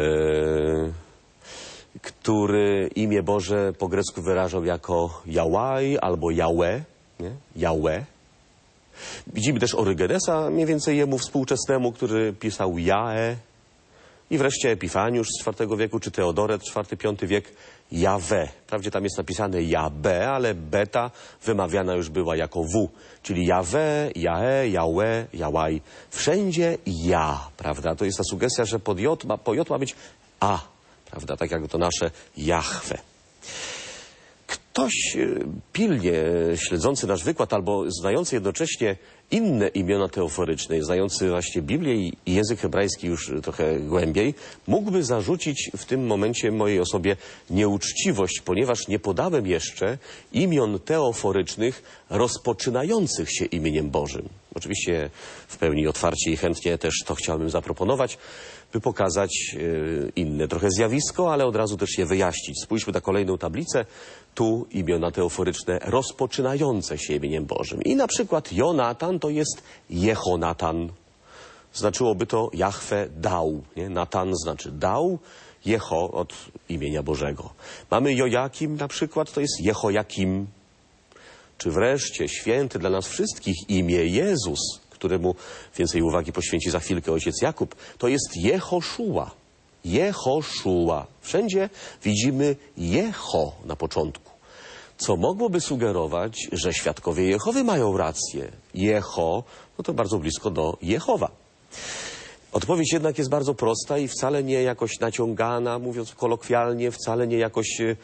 który imię Boże po grecku wyrażał jako Jałaj albo Jałe, nie? Jałe. Widzimy też Orygenesa, mniej więcej jemu współczesnemu, który pisał Jae. I wreszcie Epifaniusz z czwartego wieku, czy Teodoret, czwarty piąty wiek, Jawe. Wprawdzie tam jest napisane Jabe, ale beta wymawiana już była jako W. Czyli Jawe, Jae, Jałe, Jałaj. Wszędzie ja, prawda? To jest ta sugestia, że pod J ma, po J ma być A, prawda? Tak jak to nasze Jahwe. Ktoś pilnie śledzący nasz wykład albo znający jednocześnie inne imiona teoforyczne, znający właśnie Biblię i język hebrajski już trochę głębiej, mógłby zarzucić w tym momencie mojej osobie nieuczciwość, ponieważ nie podałem jeszcze imion teoforycznych rozpoczynających się imieniem Bożym. Oczywiście w pełni otwarcie i chętnie też to chciałbym zaproponować, by pokazać yy, inne trochę zjawisko, ale od razu też je wyjaśnić. Spójrzmy na kolejną tablicę. Tu imiona teoforyczne rozpoczynające się imieniem Bożym. I na przykład Jonatan to jest Jehonatan. Znaczyłoby to Jahwe dał. Nie? Natan znaczy dał, Jeho od imienia Bożego. Mamy Jojakim na przykład, to jest Jehojakim. Czy wreszcie święty dla nas wszystkich imię Jezus, któremu więcej uwagi poświęci za chwilkę ojciec Jakub, to jest Jehoszua. Jehoszua. Wszędzie widzimy Jeho na początku. Co mogłoby sugerować, że świadkowie Jehowy mają rację. Jeho, no to bardzo blisko do Jehowa. Odpowiedź jednak jest bardzo prosta i wcale nie jakoś naciągana, mówiąc kolokwialnie, wcale nie jakoś yy,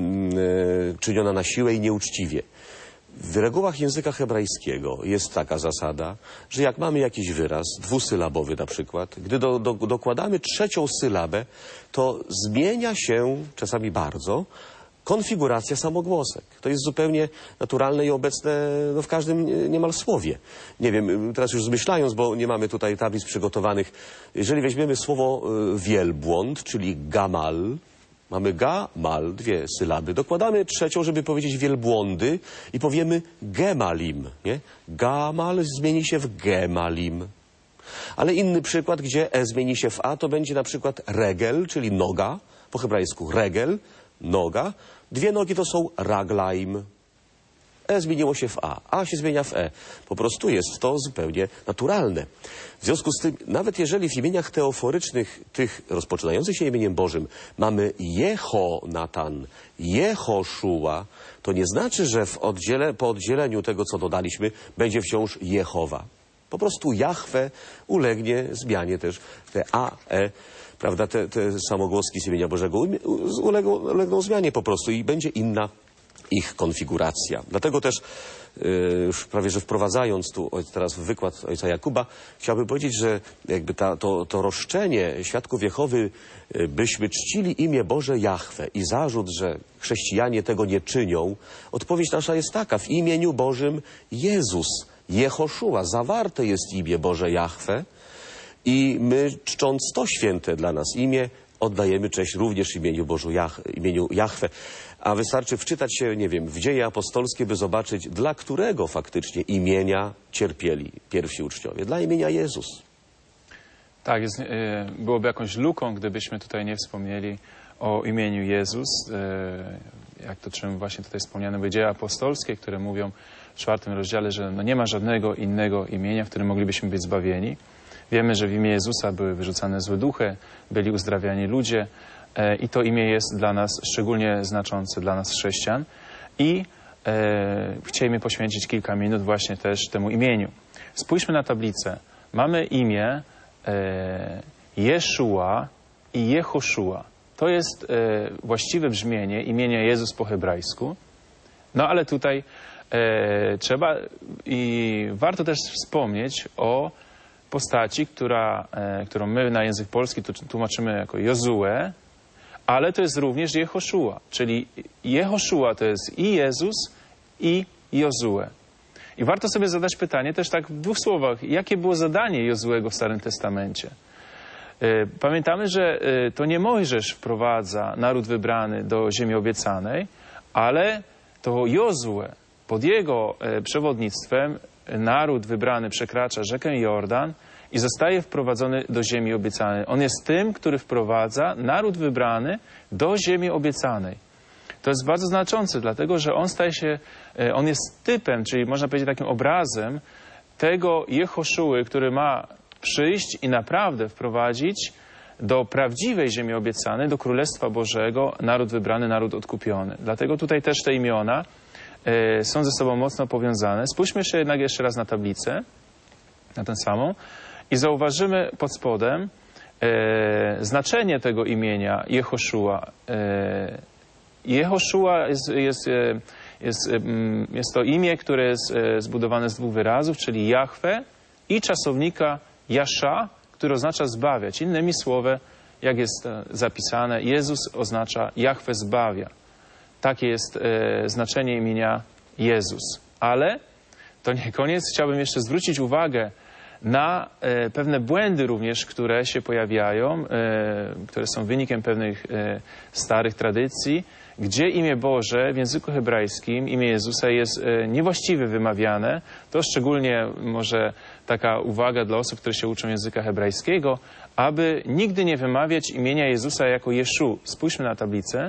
czyniona na siłę i nieuczciwie. W regułach języka hebrajskiego jest taka zasada, że jak mamy jakiś wyraz, dwusylabowy na przykład, gdy do, do, dokładamy trzecią sylabę, to zmienia się, czasami bardzo, konfiguracja samogłosek. To jest zupełnie naturalne i obecne no, w każdym niemal słowie. Nie wiem, teraz już zmyślając, bo nie mamy tutaj tablic przygotowanych, jeżeli weźmiemy słowo y, wielbłąd, czyli gamal, mamy gamal, dwie sylaby. Dokładamy trzecią, żeby powiedzieć wielbłądy i powiemy gemalim. Nie? Gamal zmieni się w gemalim. Ale inny przykład, gdzie e zmieni się w a, to będzie na przykład regel, czyli noga, po hebrajsku regel, noga. Dwie nogi to są raglaim. E zmieniło się w a, a się zmienia w e. Po prostu jest to zupełnie naturalne. W związku z tym, nawet jeżeli w imieniach teoforycznych, tych rozpoczynających się imieniem Bożym, mamy Jehonatan, Jehoszua, to nie znaczy, że w oddziele, po oddzieleniu tego, co dodaliśmy, będzie wciąż Jehowa. Po prostu Jahwe ulegnie zmianie też te a, e, prawda, te, te samogłoski z imienia Bożego ulegną, ulegną zmianie po prostu i będzie inna ich konfiguracja. Dlatego też yy, już prawie że wprowadzając tu teraz w wykład ojca Jakuba, chciałbym powiedzieć, że jakby ta, to, to roszczenie świadków Jehowy, yy, byśmy czcili imię Boże Jahwe i zarzut, że chrześcijanie tego nie czynią, odpowiedź nasza jest taka: w imieniu Bożym Jezus, Jehoszua, zawarte jest imię Boże Jahwe i my, czcząc to święte dla nas imię, oddajemy cześć również imieniu Bożu Jah, imieniu Jahwe. A wystarczy wczytać się, nie wiem, w dzieje apostolskie, by zobaczyć, dla którego faktycznie imienia cierpieli pierwsi uczniowie. Dla imienia Jezus. Tak, jest, byłoby jakąś luką, gdybyśmy tutaj nie wspomnieli o imieniu Jezus. Jak to czym właśnie tutaj wspomniane były dzieje apostolskie, które mówią w czwartym rozdziale, że no nie ma żadnego innego imienia, w którym moglibyśmy być zbawieni. Wiemy, że w imię Jezusa były wyrzucane złe duchy, byli uzdrawiani ludzie i to imię jest dla nas szczególnie znaczące, dla nas chrześcijan. I e, chcielibyśmy poświęcić kilka minut właśnie też temu imieniu. Spójrzmy na tablicę. Mamy imię e, Jeszua i Jehoszua. To jest e, właściwe brzmienie imienia Jezus po hebrajsku. No ale tutaj e, trzeba i warto też wspomnieć o postaci, która, e, którą my na język polski tłumaczymy jako Jozue, ale to jest również Jehoszua, czyli Jehoszua to jest i Jezus, i Jozue. I warto sobie zadać pytanie też tak w dwóch słowach, jakie było zadanie Jozuego w Starym Testamencie. Pamiętamy, że to nie Mojżesz wprowadza naród wybrany do ziemi obiecanej, ale to Jozue, pod jego przewodnictwem naród wybrany przekracza rzekę Jordan i zostaje wprowadzony do ziemi obiecanej. On jest tym, który wprowadza naród wybrany do ziemi obiecanej. To jest bardzo znaczące, dlatego że on staje się, on jest typem, czyli można powiedzieć takim obrazem tego Jehoszuły, który ma przyjść i naprawdę wprowadzić do prawdziwej ziemi obiecanej, do Królestwa Bożego, naród wybrany, naród odkupiony. Dlatego tutaj też te imiona e, są ze sobą mocno powiązane. Spójrzmy jeszcze jednak jeszcze raz na tablicę, na tę samą i zauważymy pod spodem e, znaczenie tego imienia Jehoszua. E, Jehoszua jest, jest, jest, jest to imię, które jest zbudowane z dwóch wyrazów, czyli Jahwe i czasownika Jasza, który oznacza zbawiać. Innymi słowy, jak jest zapisane, Jezus oznacza Jahwe zbawia. Takie jest e, znaczenie imienia Jezus. Ale to nie koniec. Chciałbym jeszcze zwrócić uwagę na e, pewne błędy również, które się pojawiają, e, które są wynikiem pewnych e, starych tradycji, gdzie imię Boże w języku hebrajskim, imię Jezusa jest e, niewłaściwie wymawiane. To szczególnie może taka uwaga dla osób, które się uczą języka hebrajskiego, aby nigdy nie wymawiać imienia Jezusa jako Jeszu. Spójrzmy na tablicę.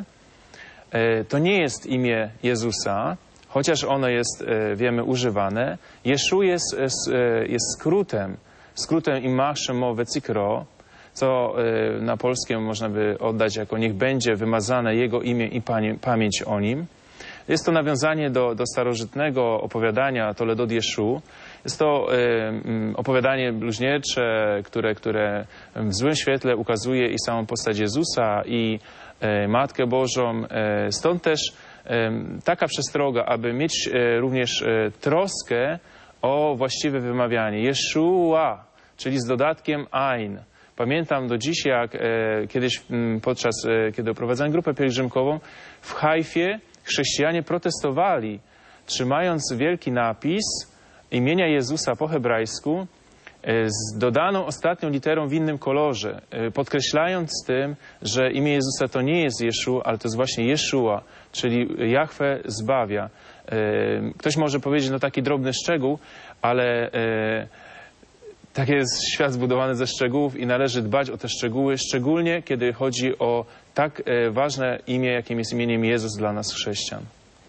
E, to nie jest imię Jezusa, chociaż ono jest, e, wiemy, używane. Jeszu jest, e, jest skrótem, skrótem Imach Shemo Vecikro, co e, na polskim można by oddać jako niech będzie wymazane Jego imię i pamięć o Nim. Jest to nawiązanie do, do starożytnego opowiadania Toledot Jeszu. Jest to e, opowiadanie bluźniercze, które, które w złym świetle ukazuje i samą postać Jezusa, i e, Matkę Bożą. E, stąd też e, taka przestroga, aby mieć e, również e, troskę o właściwe wymawianie. Jeszua, czyli z dodatkiem Ain. Pamiętam do dziś, jak e, kiedyś m, podczas, e, kiedy oprowadzałem grupę pielgrzymkową, w Hajfie chrześcijanie protestowali, trzymając wielki napis imienia Jezusa po hebrajsku e, z dodaną ostatnią literą w innym kolorze, e, podkreślając tym, że imię Jezusa to nie jest Jeszu, ale to jest właśnie Jeszua, czyli Jahwe zbawia. E, ktoś może powiedzieć, no taki drobny szczegół, ale e, tak jest świat zbudowany ze szczegółów i należy dbać o te szczegóły, szczególnie kiedy chodzi o tak e, ważne imię, jakim jest imieniem Jezus dla nas chrześcijan.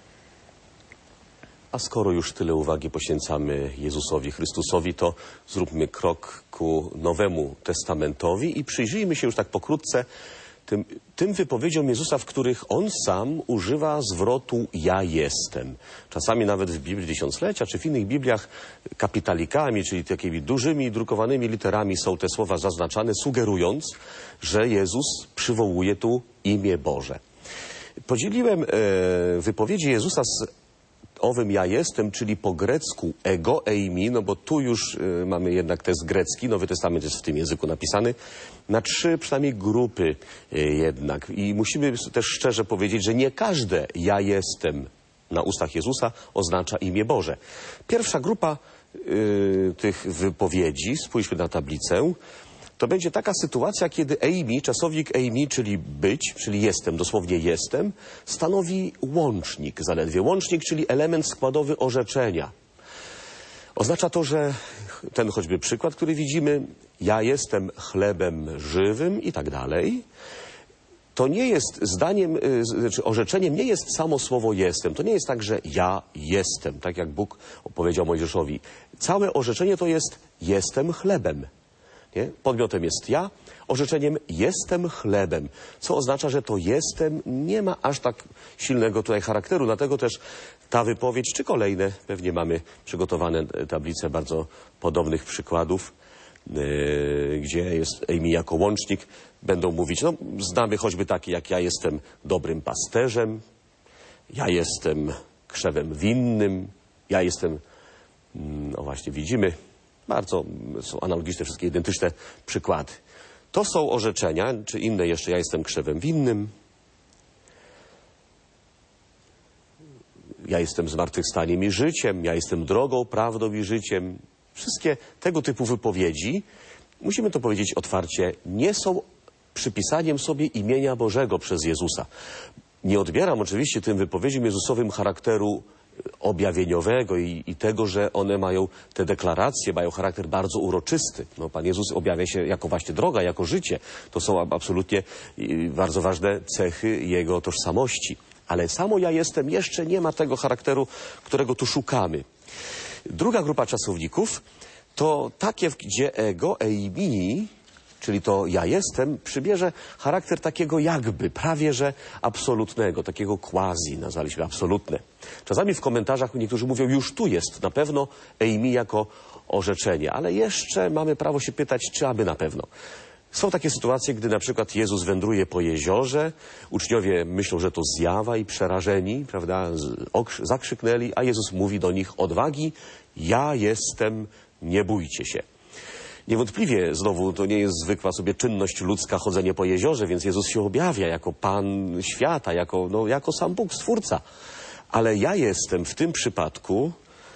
A skoro już tyle uwagi poświęcamy Jezusowi Chrystusowi, to zróbmy krok ku Nowemu Testamentowi i przyjrzyjmy się już tak pokrótce tym, tym wypowiedziom Jezusa, w których On sam używa zwrotu ja jestem. Czasami nawet w Biblii Tysiąclecia, czy w innych Bibliach kapitalikami, czyli takimi dużymi drukowanymi literami są te słowa zaznaczane, sugerując, że Jezus przywołuje tu imię Boże. Podzieliłem e, wypowiedzi Jezusa z owym ja jestem, czyli po grecku ego eimi, no bo tu już y, mamy jednak test grecki, Nowy Testament jest w tym języku napisany, na trzy przynajmniej grupy y, jednak. I musimy też szczerze powiedzieć, że nie każde ja jestem na ustach Jezusa oznacza imię Boże. Pierwsza grupa y, tych wypowiedzi, spójrzmy na tablicę, to będzie taka sytuacja, kiedy eimi, czasownik eimi, czyli być, czyli jestem, dosłownie jestem, stanowi łącznik zaledwie. Łącznik, czyli element składowy orzeczenia. Oznacza to, że ten choćby przykład, który widzimy, ja jestem chlebem żywym i tak dalej, to nie jest zdaniem, znaczy orzeczeniem nie jest samo słowo jestem. To nie jest tak, że ja jestem, tak jak Bóg opowiedział Mojżeszowi. Całe orzeczenie to jest jestem chlebem. Nie? Podmiotem jest ja, orzeczeniem jestem chlebem, co oznacza, że to jestem nie ma aż tak silnego tutaj charakteru, dlatego też ta wypowiedź, czy kolejne, pewnie mamy przygotowane tablice bardzo podobnych przykładów, yy, gdzie jest Amy jako łącznik, będą mówić, no znamy choćby takie jak ja jestem dobrym pasterzem, ja jestem krzewem winnym, ja jestem, no właśnie widzimy, bardzo są analogiczne, wszystkie identyczne przykłady. To są orzeczenia, czy inne jeszcze, ja jestem krzewem winnym, ja jestem zmartwychwstaniem i życiem, ja jestem drogą, prawdą i życiem. Wszystkie tego typu wypowiedzi, musimy to powiedzieć otwarcie, nie są przypisaniem sobie imienia Bożego przez Jezusa. Nie odbieram oczywiście tym wypowiedziom Jezusowym charakteru objawieniowego i, i tego, że one mają, te deklaracje mają charakter bardzo uroczysty. No, Pan Jezus objawia się jako właśnie droga, jako życie. To są absolutnie bardzo ważne cechy Jego tożsamości. Ale samo ja jestem jeszcze nie ma tego charakteru, którego tu szukamy. Druga grupa czasowników to takie, gdzie ego, eimi, czyli to ja jestem, przybierze charakter takiego jakby, prawie że absolutnego, takiego quasi, nazwaliśmy absolutne. Czasami w komentarzach niektórzy mówią, już tu jest na pewno eimi jako orzeczenie, ale jeszcze mamy prawo się pytać, czy aby na pewno. Są takie sytuacje, gdy na przykład Jezus wędruje po jeziorze, uczniowie myślą, że to zjawa i przerażeni, prawda, zakrzyknęli, a Jezus mówi do nich, odwagi, ja jestem, nie bójcie się. Niewątpliwie znowu to nie jest zwykła sobie czynność ludzka, chodzenie po jeziorze, więc Jezus się objawia jako Pan świata, jako, no, jako sam Bóg, Stwórca. Ale ja jestem w tym przypadku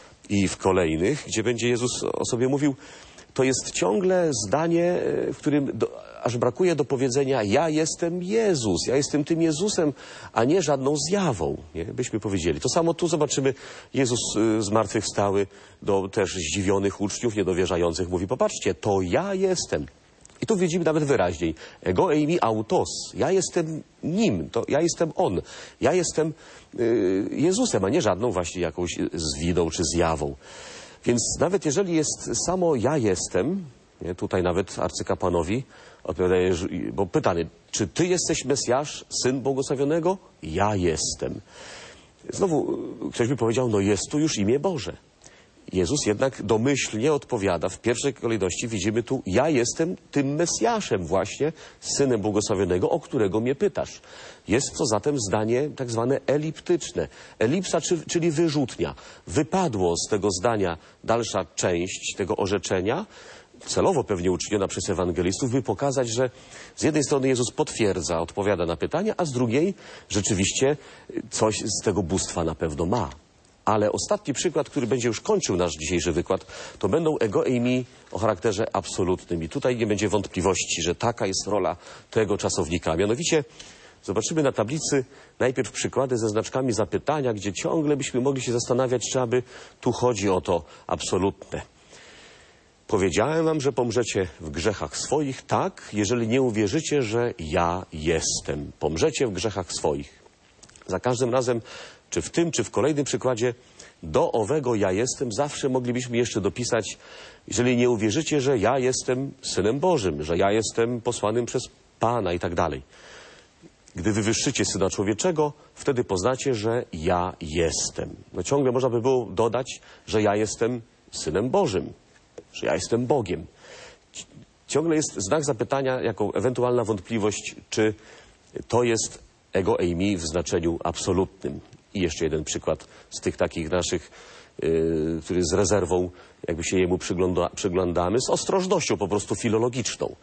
i w kolejnych, gdzie będzie Jezus o sobie mówił, to jest ciągle zdanie, w którym do, aż brakuje do powiedzenia ja jestem Jezus, ja jestem tym Jezusem, a nie żadną zjawą, nie? Byśmy powiedzieli. To samo tu zobaczymy, Jezus y, zmartwychwstały do też zdziwionych uczniów, niedowierzających, mówi, popatrzcie, to ja jestem. I tu widzimy nawet wyraźniej, ego eimi autos, ja jestem nim, to ja jestem on, ja jestem y, Jezusem, a nie żadną właśnie jakąś zwidą czy zjawą. Więc nawet jeżeli jest samo ja jestem, nie, tutaj nawet arcykapłanowi odpowiadaje, bo pytany, czy ty jesteś Mesjasz, Syn Błogosławionego? Ja jestem. Znowu ktoś by powiedział, no jest tu już imię Boże. Jezus jednak domyślnie odpowiada, w pierwszej kolejności widzimy tu, ja jestem tym Mesjaszem właśnie, Synem Błogosławionego, o którego mnie pytasz. Jest to zatem zdanie tak zwane eliptyczne. Elipsa, czyli wyrzutnia. Wypadło z tego zdania dalsza część tego orzeczenia, celowo pewnie uczyniona przez ewangelistów, by pokazać, że z jednej strony Jezus potwierdza, odpowiada na pytania, a z drugiej rzeczywiście coś z tego bóstwa na pewno ma. Ale ostatni przykład, który będzie już kończył nasz dzisiejszy wykład, to będą ego eimi o charakterze absolutnym. I tutaj nie będzie wątpliwości, że taka jest rola tego czasownika. Mianowicie zobaczymy na tablicy najpierw przykłady ze znaczkami zapytania, gdzie ciągle byśmy mogli się zastanawiać, czy aby tu chodzi o to absolutne. Powiedziałem wam, że pomrzecie w grzechach swoich, tak, jeżeli nie uwierzycie, że ja jestem. Pomrzecie w grzechach swoich. Za każdym razem, czy w tym, czy w kolejnym przykładzie, do owego ja jestem zawsze moglibyśmy jeszcze dopisać, jeżeli nie uwierzycie, że ja jestem Synem Bożym, że ja jestem posłanym przez Pana i tak dalej. Gdy wywyższycie Syna Człowieczego, wtedy poznacie, że ja jestem. No ciągle można by było dodać, że ja jestem Synem Bożym, że ja jestem Bogiem. Ciągle jest znak zapytania, jako ewentualna wątpliwość, czy to jest ego eimi w znaczeniu absolutnym. I jeszcze jeden przykład z tych takich naszych, yy, który z rezerwą jakby się jemu przygląda, przyglądamy, z ostrożnością po prostu filologiczną.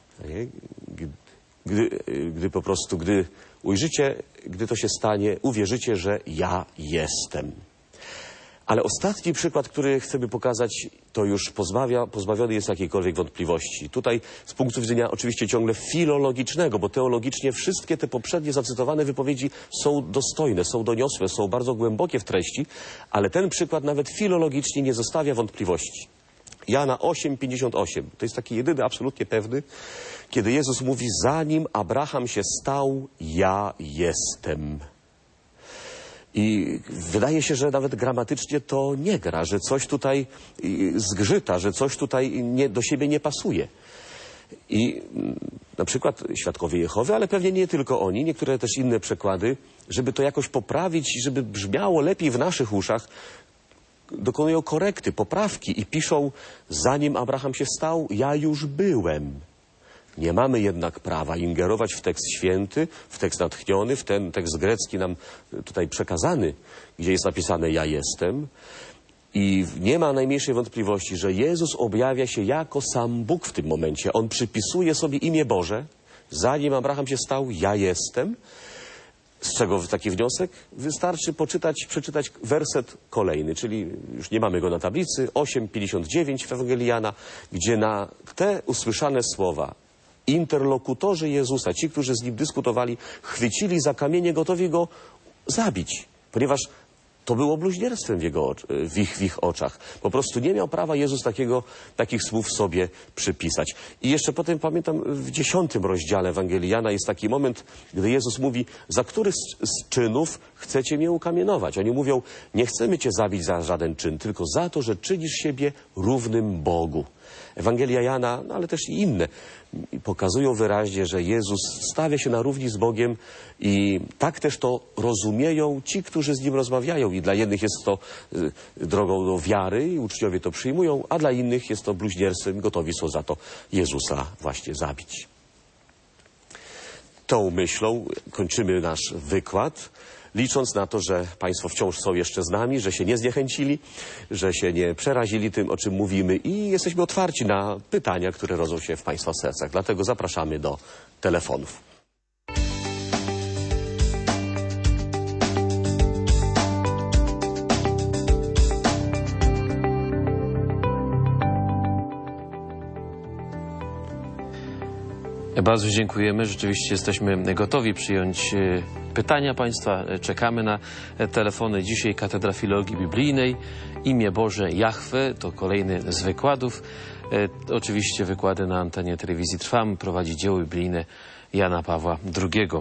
Gdy, gdy po prostu, gdy ujrzycie, gdy to się stanie, uwierzycie, że ja jestem. Ale ostatni przykład, który chcemy pokazać, to już pozbawia, pozbawiony jest jakiejkolwiek wątpliwości. Tutaj z punktu widzenia oczywiście ciągle filologicznego, bo teologicznie wszystkie te poprzednie zacytowane wypowiedzi są dostojne, są doniosłe, są bardzo głębokie w treści, ale ten przykład nawet filologicznie nie zostawia wątpliwości. Jana osiem, pięćdziesiąt osiem. To jest taki jedyny absolutnie pewny, kiedy Jezus mówi, zanim Abraham się stał, ja jestem. I wydaje się, że nawet gramatycznie to nie gra, że coś tutaj zgrzyta, że coś tutaj nie, do siebie nie pasuje. I na przykład Świadkowie Jehowy, ale pewnie nie tylko oni, niektóre też inne przekłady, żeby to jakoś poprawić i żeby brzmiało lepiej w naszych uszach, dokonują korekty, poprawki i piszą, zanim Abraham się stał, ja już byłem. Nie mamy jednak prawa ingerować w tekst święty, w tekst natchniony, w ten tekst grecki nam tutaj przekazany, gdzie jest napisane ja jestem. I nie ma najmniejszej wątpliwości, że Jezus objawia się jako sam Bóg w tym momencie. On przypisuje sobie imię Boże. Zanim Abraham się stał, ja jestem. Z czego taki wniosek? Wystarczy poczytać, przeczytać werset kolejny, czyli już nie mamy go na tablicy, osiem pięćdziesiąt dziewięć w Ewangelii Jana, gdzie na te usłyszane słowa interlokutorzy Jezusa, ci, którzy z Nim dyskutowali, chwycili za kamienie, gotowi Go zabić, ponieważ to było bluźnierstwem w, jego, w, ich, w ich oczach. Po prostu nie miał prawa Jezus takiego, takich słów sobie przypisać. I jeszcze potem pamiętam w dziesiątym rozdziale Ewangelii Jana jest taki moment, gdy Jezus mówi, za który z, z czynów chcecie mnie ukamienować? Oni mówią, nie chcemy cię zabić za żaden czyn, tylko za to, że czynisz siebie równym Bogu. Ewangelia Jana, no ale też i inne, pokazują wyraźnie, że Jezus stawia się na równi z Bogiem i tak też to rozumieją ci, którzy z Nim rozmawiają. I dla jednych jest to y, drogą do wiary i uczniowie to przyjmują, a dla innych jest to bluźnierstwem i gotowi są za to Jezusa właśnie zabić. Tą myślą kończymy nasz wykład, licząc na to, że Państwo wciąż są jeszcze z nami, że się nie zniechęcili, że się nie przerazili tym, o czym mówimy i jesteśmy otwarci na pytania, które rodzą się w Państwa sercach. Dlatego zapraszamy do telefonów. Bardzo dziękujemy. Rzeczywiście jesteśmy gotowi przyjąć pytania Państwa. Czekamy na telefony. Dzisiaj Katedra Filologii Biblijnej. Imię Boże Jahwe to kolejny z wykładów. Oczywiście wykłady na antenie telewizji Trwam. Prowadzi dzieło biblijne Jana Pawła drugiego.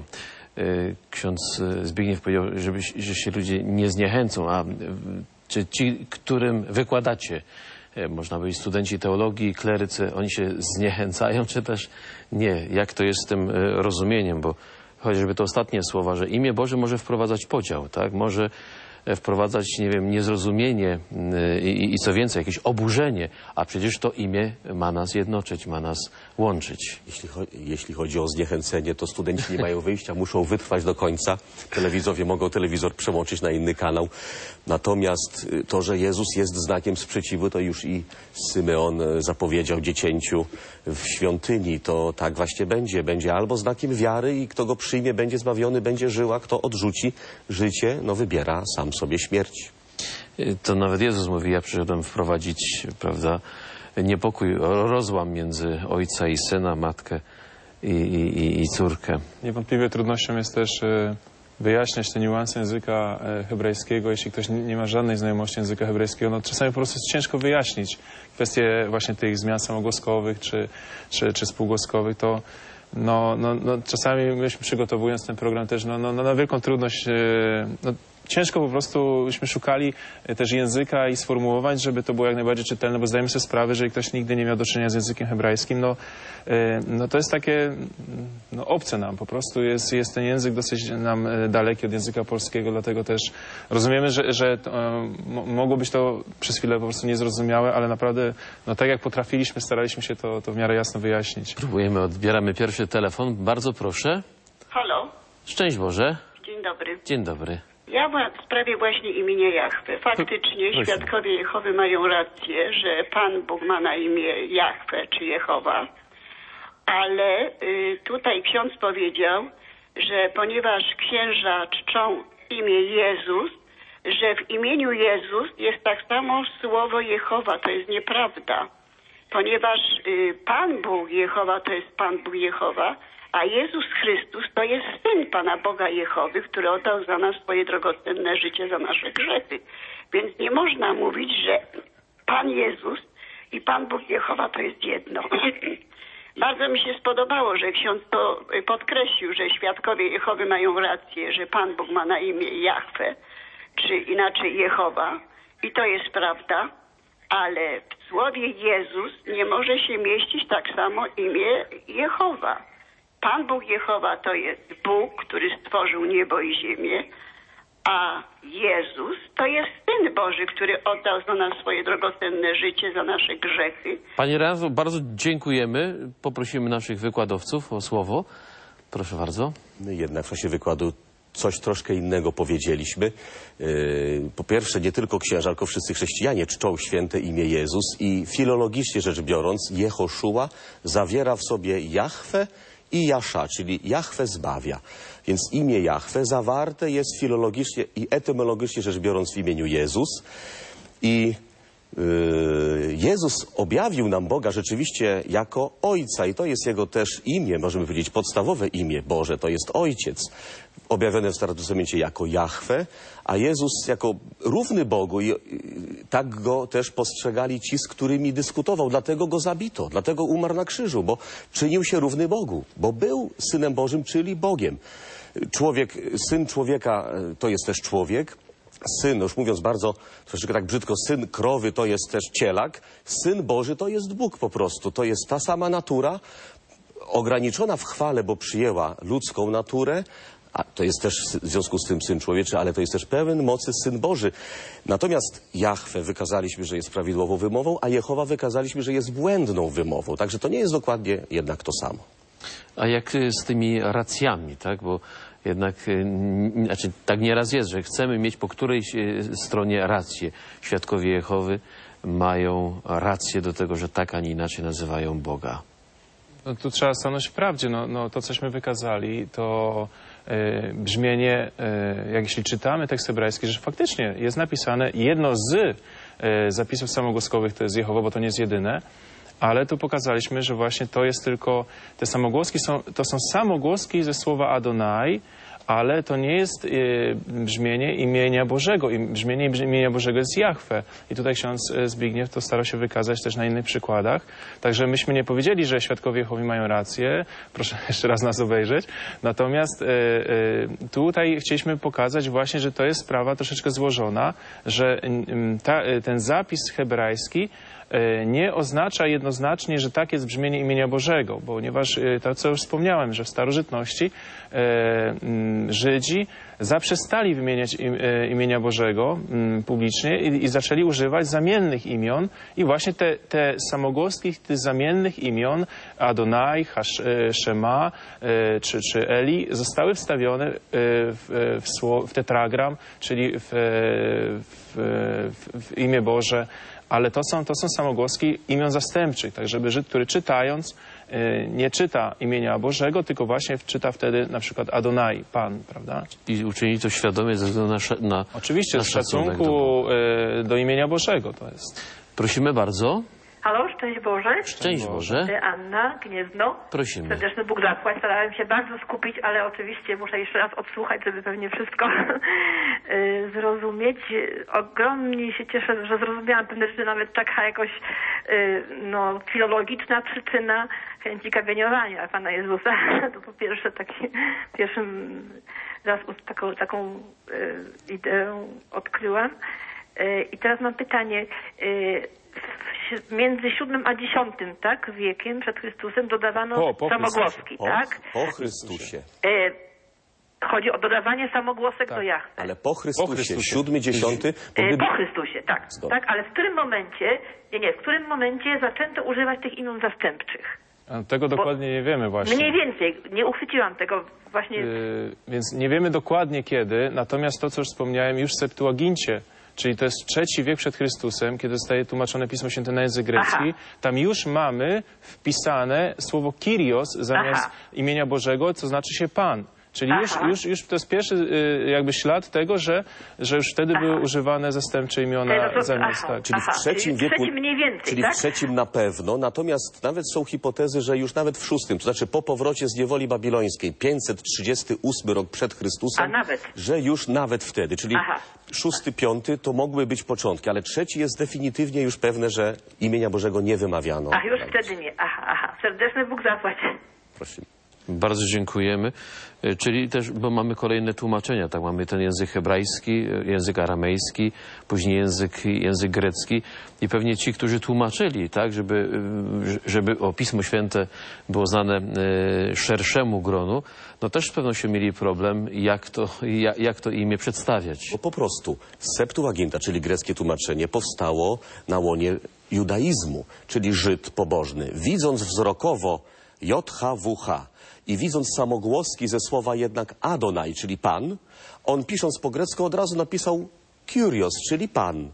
Ksiądz Zbigniew powiedział, żeby, że się ludzie nie zniechęcą. A czy ci, którym wykładacie, można powiedzieć studenci teologii, klerycy, oni się zniechęcają, czy też nie? Jak to jest z tym rozumieniem? Bo chociażby te ostatnie słowa, że imię Boże może wprowadzać podział, tak? Może wprowadzać, nie wiem, niezrozumienie i, i, i co więcej, jakieś oburzenie, a przecież to imię ma nas jednoczyć, ma nas łączyć. Jeśli, cho jeśli chodzi o zniechęcenie, to studenci nie mają wyjścia, muszą wytrwać do końca. Telewidzowie mogą telewizor przełączyć na inny kanał. Natomiast to, że Jezus jest znakiem sprzeciwu, to już i Symeon zapowiedział dziecięciu w świątyni. To tak właśnie będzie. Będzie albo znakiem wiary i kto go przyjmie, będzie zbawiony, będzie żył, a kto odrzuci życie, no wybiera sam sobie śmierć. To nawet Jezus mówi, ja przyszedłem wprowadzić, prawda, niepokój, rozłam między ojca i syna, matkę i, i, i córkę. Niewątpliwie trudnością jest też wyjaśniać te niuanse języka hebrajskiego. Jeśli ktoś nie ma żadnej znajomości języka hebrajskiego, no czasami po prostu jest ciężko wyjaśnić kwestie właśnie tych zmian samogłoskowych czy, czy, czy spółgłoskowych, to no, no, no, czasami myśmy przygotowując ten program też no, no, no, na wielką trudność, no, ciężko po prostu byśmy szukali też języka i sformułowań, żeby to było jak najbardziej czytelne, bo zdajemy sobie sprawę, że jeżeli ktoś nigdy nie miał do czynienia z językiem hebrajskim, no, no to jest takie no, obce nam. Po prostu jest, jest ten język dosyć nam daleki od języka polskiego, dlatego też rozumiemy, że, że to, mogło być to przez chwilę po prostu niezrozumiałe, ale naprawdę no, tak jak potrafiliśmy, staraliśmy się to, to w miarę jasno wyjaśnić. Próbujemy, odbieramy pierwszy telefon. Bardzo proszę. Halo. Szczęść Boże. Dzień dobry. Dzień dobry. Ja w sprawie właśnie imienia Jahwe. Faktycznie Proszę. świadkowie Jehowy mają rację, że Pan Bóg ma na imię Jahwe czy Jehowa, ale y, tutaj ksiądz powiedział, że ponieważ księża czczą imię Jezus, że w imieniu Jezus jest tak samo słowo Jehowa. To jest nieprawda, ponieważ y, Pan Bóg Jehowa to jest Pan Bóg Jehowa, a Jezus Chrystus to jest Syn Pana Boga Jehowy, który oddał za nas swoje drogocenne życie, za nasze grzechy. Więc nie można mówić, że Pan Jezus i Pan Bóg Jehowa to jest jedno. Bardzo mi się spodobało, że ksiądz to podkreślił, że świadkowie Jehowy mają rację, że Pan Bóg ma na imię Jahwe, czy inaczej Jehowa. I to jest prawda, ale w słowie Jezus nie może się mieścić tak samo imię Jehowa. Pan Bóg Jehowa to jest Bóg, który stworzył niebo i ziemię, a Jezus to jest Syn Boży, który oddał za nas swoje drogocenne życie, za nasze grzechy. Panie Renato, bardzo dziękujemy. Poprosimy naszych wykładowców o słowo. Proszę bardzo. My jednak w czasie wykładu coś troszkę innego powiedzieliśmy. Yy, po pierwsze, nie tylko księża, tylko wszyscy chrześcijanie czczą święte imię Jezus i filologicznie rzecz biorąc, Jehoszua zawiera w sobie Jahwe i Jasza, czyli Jahwe zbawia. Więc imię Jahwe zawarte jest filologicznie i etymologicznie rzecz biorąc w imieniu Jezus. I yy, Jezus objawił nam Boga rzeczywiście jako Ojca i to jest Jego też imię, możemy powiedzieć podstawowe imię Boże, to jest Ojciec. Objawione w Starym Testamencie jako Jahwe, a Jezus jako równy Bogu i tak go też postrzegali ci, z którymi dyskutował. Dlatego go zabito, dlatego umarł na krzyżu, bo czynił się równy Bogu, bo był Synem Bożym, czyli Bogiem. Człowiek, Syn człowieka to jest też człowiek. Syn, już mówiąc bardzo, troszeczkę tak brzydko, syn krowy to jest też cielak. Syn Boży to jest Bóg po prostu. To jest ta sama natura, ograniczona w chwale, bo przyjęła ludzką naturę, a to jest też w związku z tym Syn Człowieczy, ale to jest też pełen mocy Syn Boży. Natomiast Jahwe wykazaliśmy, że jest prawidłową wymową, a Jehowa wykazaliśmy, że jest błędną wymową. Także to nie jest dokładnie jednak to samo. A jak z tymi racjami, tak? Bo jednak, znaczy, tak nieraz jest, że chcemy mieć po którejś stronie rację. Świadkowie Jehowy mają rację do tego, że tak, a nie inaczej nazywają Boga. No, tu trzeba stanąć w prawdzie. No, no, to, cośmy wykazali, to e, brzmienie, e, jak jeśli czytamy tekst hebrajski, że faktycznie jest napisane jedno z e, zapisów samogłoskowych, to jest Jehowa, bo to nie jest jedyne, ale tu pokazaliśmy, że właśnie to jest tylko, te samogłoski są, to są samogłoski ze słowa Adonai, ale to nie jest y, brzmienie imienia Bożego. I brzmienie imienia Bożego jest Jahwe. I tutaj ksiądz Zbigniew to starał się wykazać też na innych przykładach. Także myśmy nie powiedzieli, że świadkowie Jehowy mają rację. Proszę jeszcze raz nas obejrzeć. Natomiast y, y, tutaj chcieliśmy pokazać właśnie, że to jest sprawa troszeczkę złożona, że y, ta, y, ten zapis hebrajski nie oznacza jednoznacznie, że tak jest brzmienie imienia Bożego, ponieważ, tak co już wspomniałem, że w starożytności e, Żydzi zaprzestali wymieniać im, e, imienia Bożego m, publicznie i, i zaczęli używać zamiennych imion i właśnie te, te samogłoski tych zamiennych imion Adonai, Hasz, e, Shema e, czy, czy Eli zostały wstawione e, w, w, sło, w tetragram, czyli w, w, w, w imię Boże. Ale to są, to są samogłoski imion zastępczych, tak żeby Żyd, który czytając y, nie czyta imienia Bożego, tylko właśnie czyta wtedy na przykład Adonai, Pan, prawda? I uczynić to świadomie ze względu na, sz na Oczywiście na z szacunek szacunku do, y, do imienia Bożego to jest. Prosimy bardzo. Halo, szczęść Boże. Szczęść Boże. Anna, Gniezno. Prosimy. Serdeczny Bóg zapłać. Starałem się bardzo skupić, ale oczywiście muszę jeszcze raz odsłuchać, żeby pewnie wszystko y, zrozumieć. Ogromnie się cieszę, że zrozumiałam pewne rzeczy, nawet taka jakoś y, no, filologiczna przyczyna chęci kamieniowania Pana Jezusa. To po pierwsze taki pierwszym raz taką, taką y, ideę odkryłam. Y, I teraz mam pytanie. Y, Między siódmym a dziesiątym, tak, wiekiem przed Chrystusem dodawano po, po samogłoski, Po, tak? po Chrystusie. E, chodzi o dodawanie samogłosek Tak. do Jahwe. Ale po Chrystusie, Po Chrystusie. siódmy, dziesiąty... bo E, gdyby- po Chrystusie, tak. Zgoda. tak. Ale w którym momencie, nie, nie, w którym momencie zaczęto używać tych imion zastępczych? A tego dokładnie nie wiemy właśnie. Mniej więcej, nie uchwyciłam tego właśnie. Y, więc nie wiemy dokładnie kiedy, natomiast to, co już wspomniałem, już w Septuagincie, czyli to jest trzeci wiek przed Chrystusem, kiedy zostaje tłumaczone Pismo Święte na język grecki. Aha. Tam już mamy wpisane słowo Kyrios zamiast Aha. imienia Bożego, co znaczy się Pan. Czyli już, Aha. już, już to jest pierwszy y, jakby ślad tego, że, że już wtedy były używane zastępcze imiona E, no to- zamiast. aha. Tak. Czyli w Aha, trzecim czyli w wieku, trzecim mniej więcej, czyli tak? w trzecim na pewno, natomiast nawet są hipotezy, że już nawet w szóstym, to znaczy po powrocie z niewoli babilońskiej, pięćset trzydziesty ósmy rok przed Chrystusem, A nawet? że już nawet wtedy, czyli Aha. szósty, piąty to mogły być początki, ale trzeci jest definitywnie już pewne, że imienia Bożego nie wymawiano. Ach, już wtedy nie. Aha, aha. Serdeczny Bóg zapłać. Prosimy. Bardzo dziękujemy. E, Czyli też, bo mamy kolejne tłumaczenia, tak, mamy ten język hebrajski, e, język aramejski, później język, język grecki i pewnie ci, którzy tłumaczyli, tak, żeby, e, żeby o Pismo Święte było znane e, szerszemu gronu, no też z pewnością mieli problem, jak to, jak, jak to imię przedstawiać. Bo po prostu Septuaginta, czyli greckie tłumaczenie, powstało na łonie judaizmu, czyli Żyd pobożny. Widząc wzrokowo J H W H i widząc samogłoski ze słowa jednak Adonai, czyli Pan, on pisząc po grecku od razu napisał Kyrios, czyli Pan.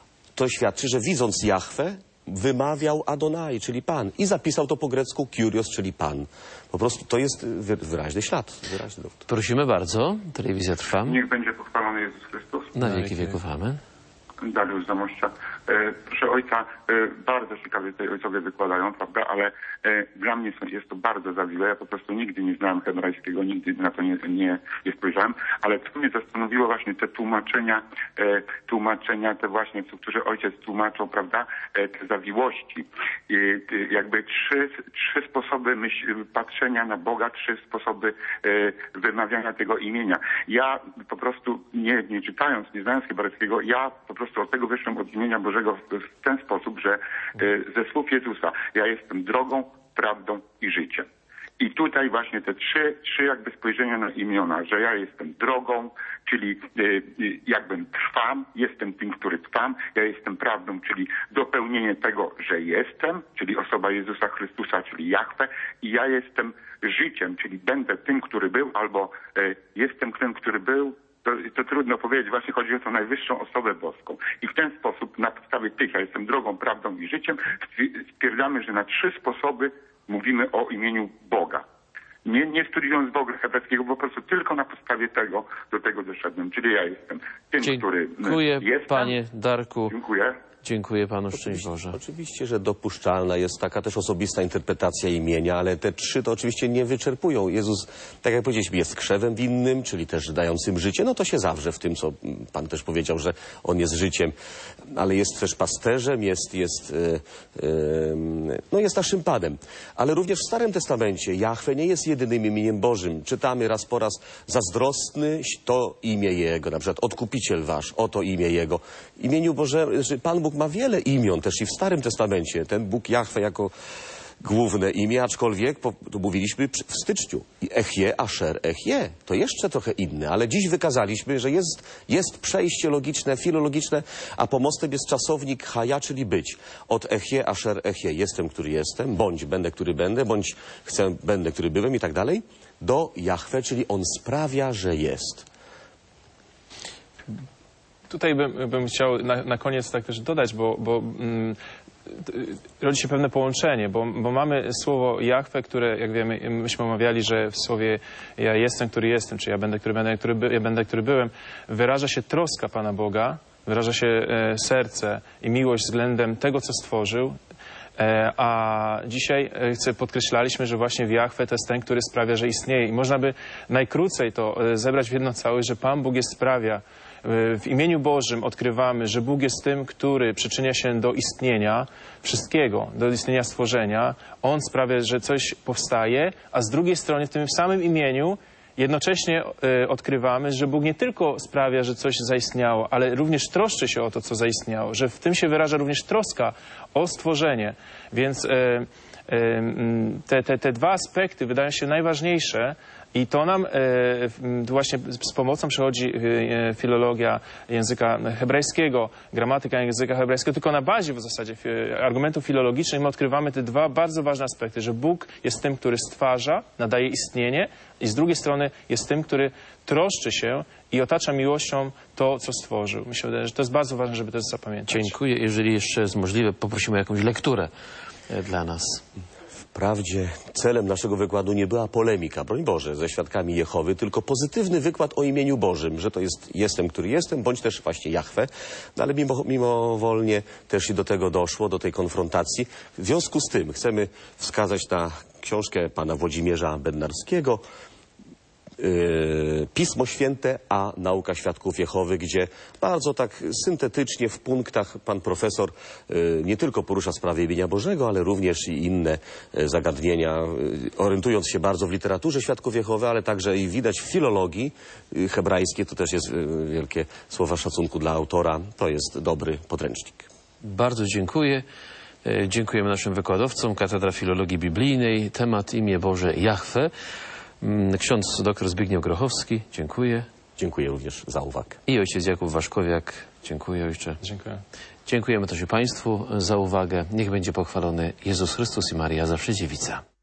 To świadczy, że widząc Jahwe wymawiał Adonai, czyli Pan i zapisał to po grecku Kyrios, czyli Pan. Po prostu to jest wy wyraźny ślad. Wyraźny dowód. Prosimy bardzo, telewizja trwa. Niech będzie pochwalony Jezus Chrystus. Na wieki wieków, amen. Dariusz Zamościa. E, proszę ojca, e, bardzo ciekawie tutaj ojcowie wykładają, prawda, ale e, dla mnie są, jest to bardzo zawiłe. Ja po prostu nigdy nie znałem hebrajskiego, nigdy na to nie, nie, nie spojrzałem, ale co mnie zastanowiło właśnie te tłumaczenia, e, tłumaczenia te właśnie, co, które ojciec tłumaczą, prawda, e, te zawiłości. E, e, jakby trzy, trzy sposoby myśl, patrzenia na Boga, trzy sposoby e, wymawiania tego imienia. Ja po prostu nie, nie czytając, nie znając hebrajskiego, ja po prostu od tego wyszłem od imienia Bożego w, w ten sposób, że e, ze słów Jezusa ja jestem drogą, prawdą i życiem. I tutaj właśnie te trzy, trzy jakby spojrzenia na imiona, że ja jestem drogą, czyli e, e, jakbym trwam, jestem tym, który trwam, ja jestem prawdą, czyli dopełnienie tego, że jestem, czyli osoba Jezusa Chrystusa, czyli Jahwe, i ja jestem życiem, czyli będę tym, który był, albo e, jestem tym, który był. To, to trudno powiedzieć, właśnie chodzi o tą najwyższą osobę boską. I w ten sposób, na podstawie tych, ja jestem drogą, prawdą i życiem, stwierdzamy, że na trzy sposoby mówimy o imieniu Boga. Nie, nie studiując w ogóle hebrajskiego, bo po prostu tylko na podstawie tego do tego doszedłem. Czyli ja jestem tym, który Dziękuję, jestem. panie Darku. Dziękuję. Dziękuję panu, szczęść Boże. Oczywiście, że dopuszczalna jest taka też osobista interpretacja imienia, ale te trzy to oczywiście nie wyczerpują. Jezus, tak jak powiedzieliśmy, jest krzewem winnym, czyli też dającym życie. No to się zawrze w tym, co Pan też powiedział, że On jest życiem, ale jest też pasterzem, jest, jest, yy, yy, no jest naszym Panem. Ale również w Starym Testamencie Jahwe nie jest jedynym imieniem Bożym. Czytamy raz po raz zazdrosny, to imię Jego, na przykład Odkupiciel Wasz, oto imię Jego. Imieniu Boże, Pan Bóg ma wiele imion też i w Starym Testamencie. Ten Bóg Jahwe jako główne imię, aczkolwiek, po, to mówiliśmy w styczniu, Echje, Asher, Echje, to jeszcze trochę inne, ale dziś wykazaliśmy, że jest, jest przejście logiczne, filologiczne, a pomostem jest czasownik haja, czyli być. Od Echje, Asher, Echje, jestem, który jestem, bądź będę, który będę, bądź chcę, będę, który byłem i tak dalej, do Jahwe, czyli On sprawia, że jest. Tutaj bym, bym chciał na, na koniec tak też dodać, bo, bo mm, rodzi się pewne połączenie, bo, bo mamy słowo Jahwe, które, jak wiemy, myśmy omawiali, że w słowie ja jestem, który jestem, czy ja będę, który będę, który by, ja będę, który byłem, wyraża się troska Pana Boga, wyraża się e, serce i miłość względem tego, co stworzył. E, a dzisiaj e, chcę, podkreślaliśmy, że właśnie w Jahwe to jest ten, który sprawia, że istnieje. I można by najkrócej to e, zebrać w jedną całość, że Pan Bóg jest sprawia. W imieniu Bożym odkrywamy, że Bóg jest tym, który przyczynia się do istnienia wszystkiego, do istnienia stworzenia. On sprawia, że coś powstaje, a z drugiej strony w tym samym imieniu jednocześnie y, odkrywamy, że Bóg nie tylko sprawia, że coś zaistniało, ale również troszczy się o to, co zaistniało, że w tym się wyraża również troska o stworzenie. Więc y, y, te, te, te dwa aspekty wydają się najważniejsze. I to nam e, właśnie z pomocą przychodzi e, filologia języka hebrajskiego, gramatyka języka hebrajskiego, tylko na bazie w zasadzie e, argumentów filologicznych my odkrywamy te dwa bardzo ważne aspekty, że Bóg jest tym, który stwarza, nadaje istnienie i z drugiej strony jest tym, który troszczy się i otacza miłością to, co stworzył. Myślę, że to jest bardzo ważne, żeby to zapamiętać. Dziękuję. Jeżeli jeszcze jest możliwe, poprosimy o jakąś lekturę e, dla nas. Wprawdzie celem naszego wykładu nie była polemika, broń Boże, ze świadkami Jehowy, tylko pozytywny wykład o imieniu Bożym, że to jest jestem, który jestem, bądź też właśnie Jahwe, no ale mimo, mimowolnie też i do tego doszło, do tej konfrontacji. W związku z tym chcemy wskazać na książkę pana Włodzimierza Bednarskiego, Yy, Pismo Święte, a nauka Świadków Jehowy, gdzie bardzo tak syntetycznie w punktach pan profesor yy, nie tylko porusza sprawy imienia Bożego, ale również i inne yy, zagadnienia, yy, orientując się bardzo w literaturze Świadków Jehowy, ale także i widać w filologii yy, hebrajskiej, to też jest yy, wielkie słowa szacunku dla autora, to jest dobry podręcznik. Bardzo dziękuję. E, Dziękujemy naszym wykładowcom. Katedra Filologii Biblijnej, temat imię Boże Jahwe. Mm, Ksiądz dr Zbigniew Grochowski, dziękuję. Dziękuję również za uwagę. I ojciec Jakub Waszkowiak, dziękuję ojcze. Dziękuję. Dziękujemy też i Państwu za uwagę. Niech będzie pochwalony Jezus Chrystus i Maria zawsze dziewica.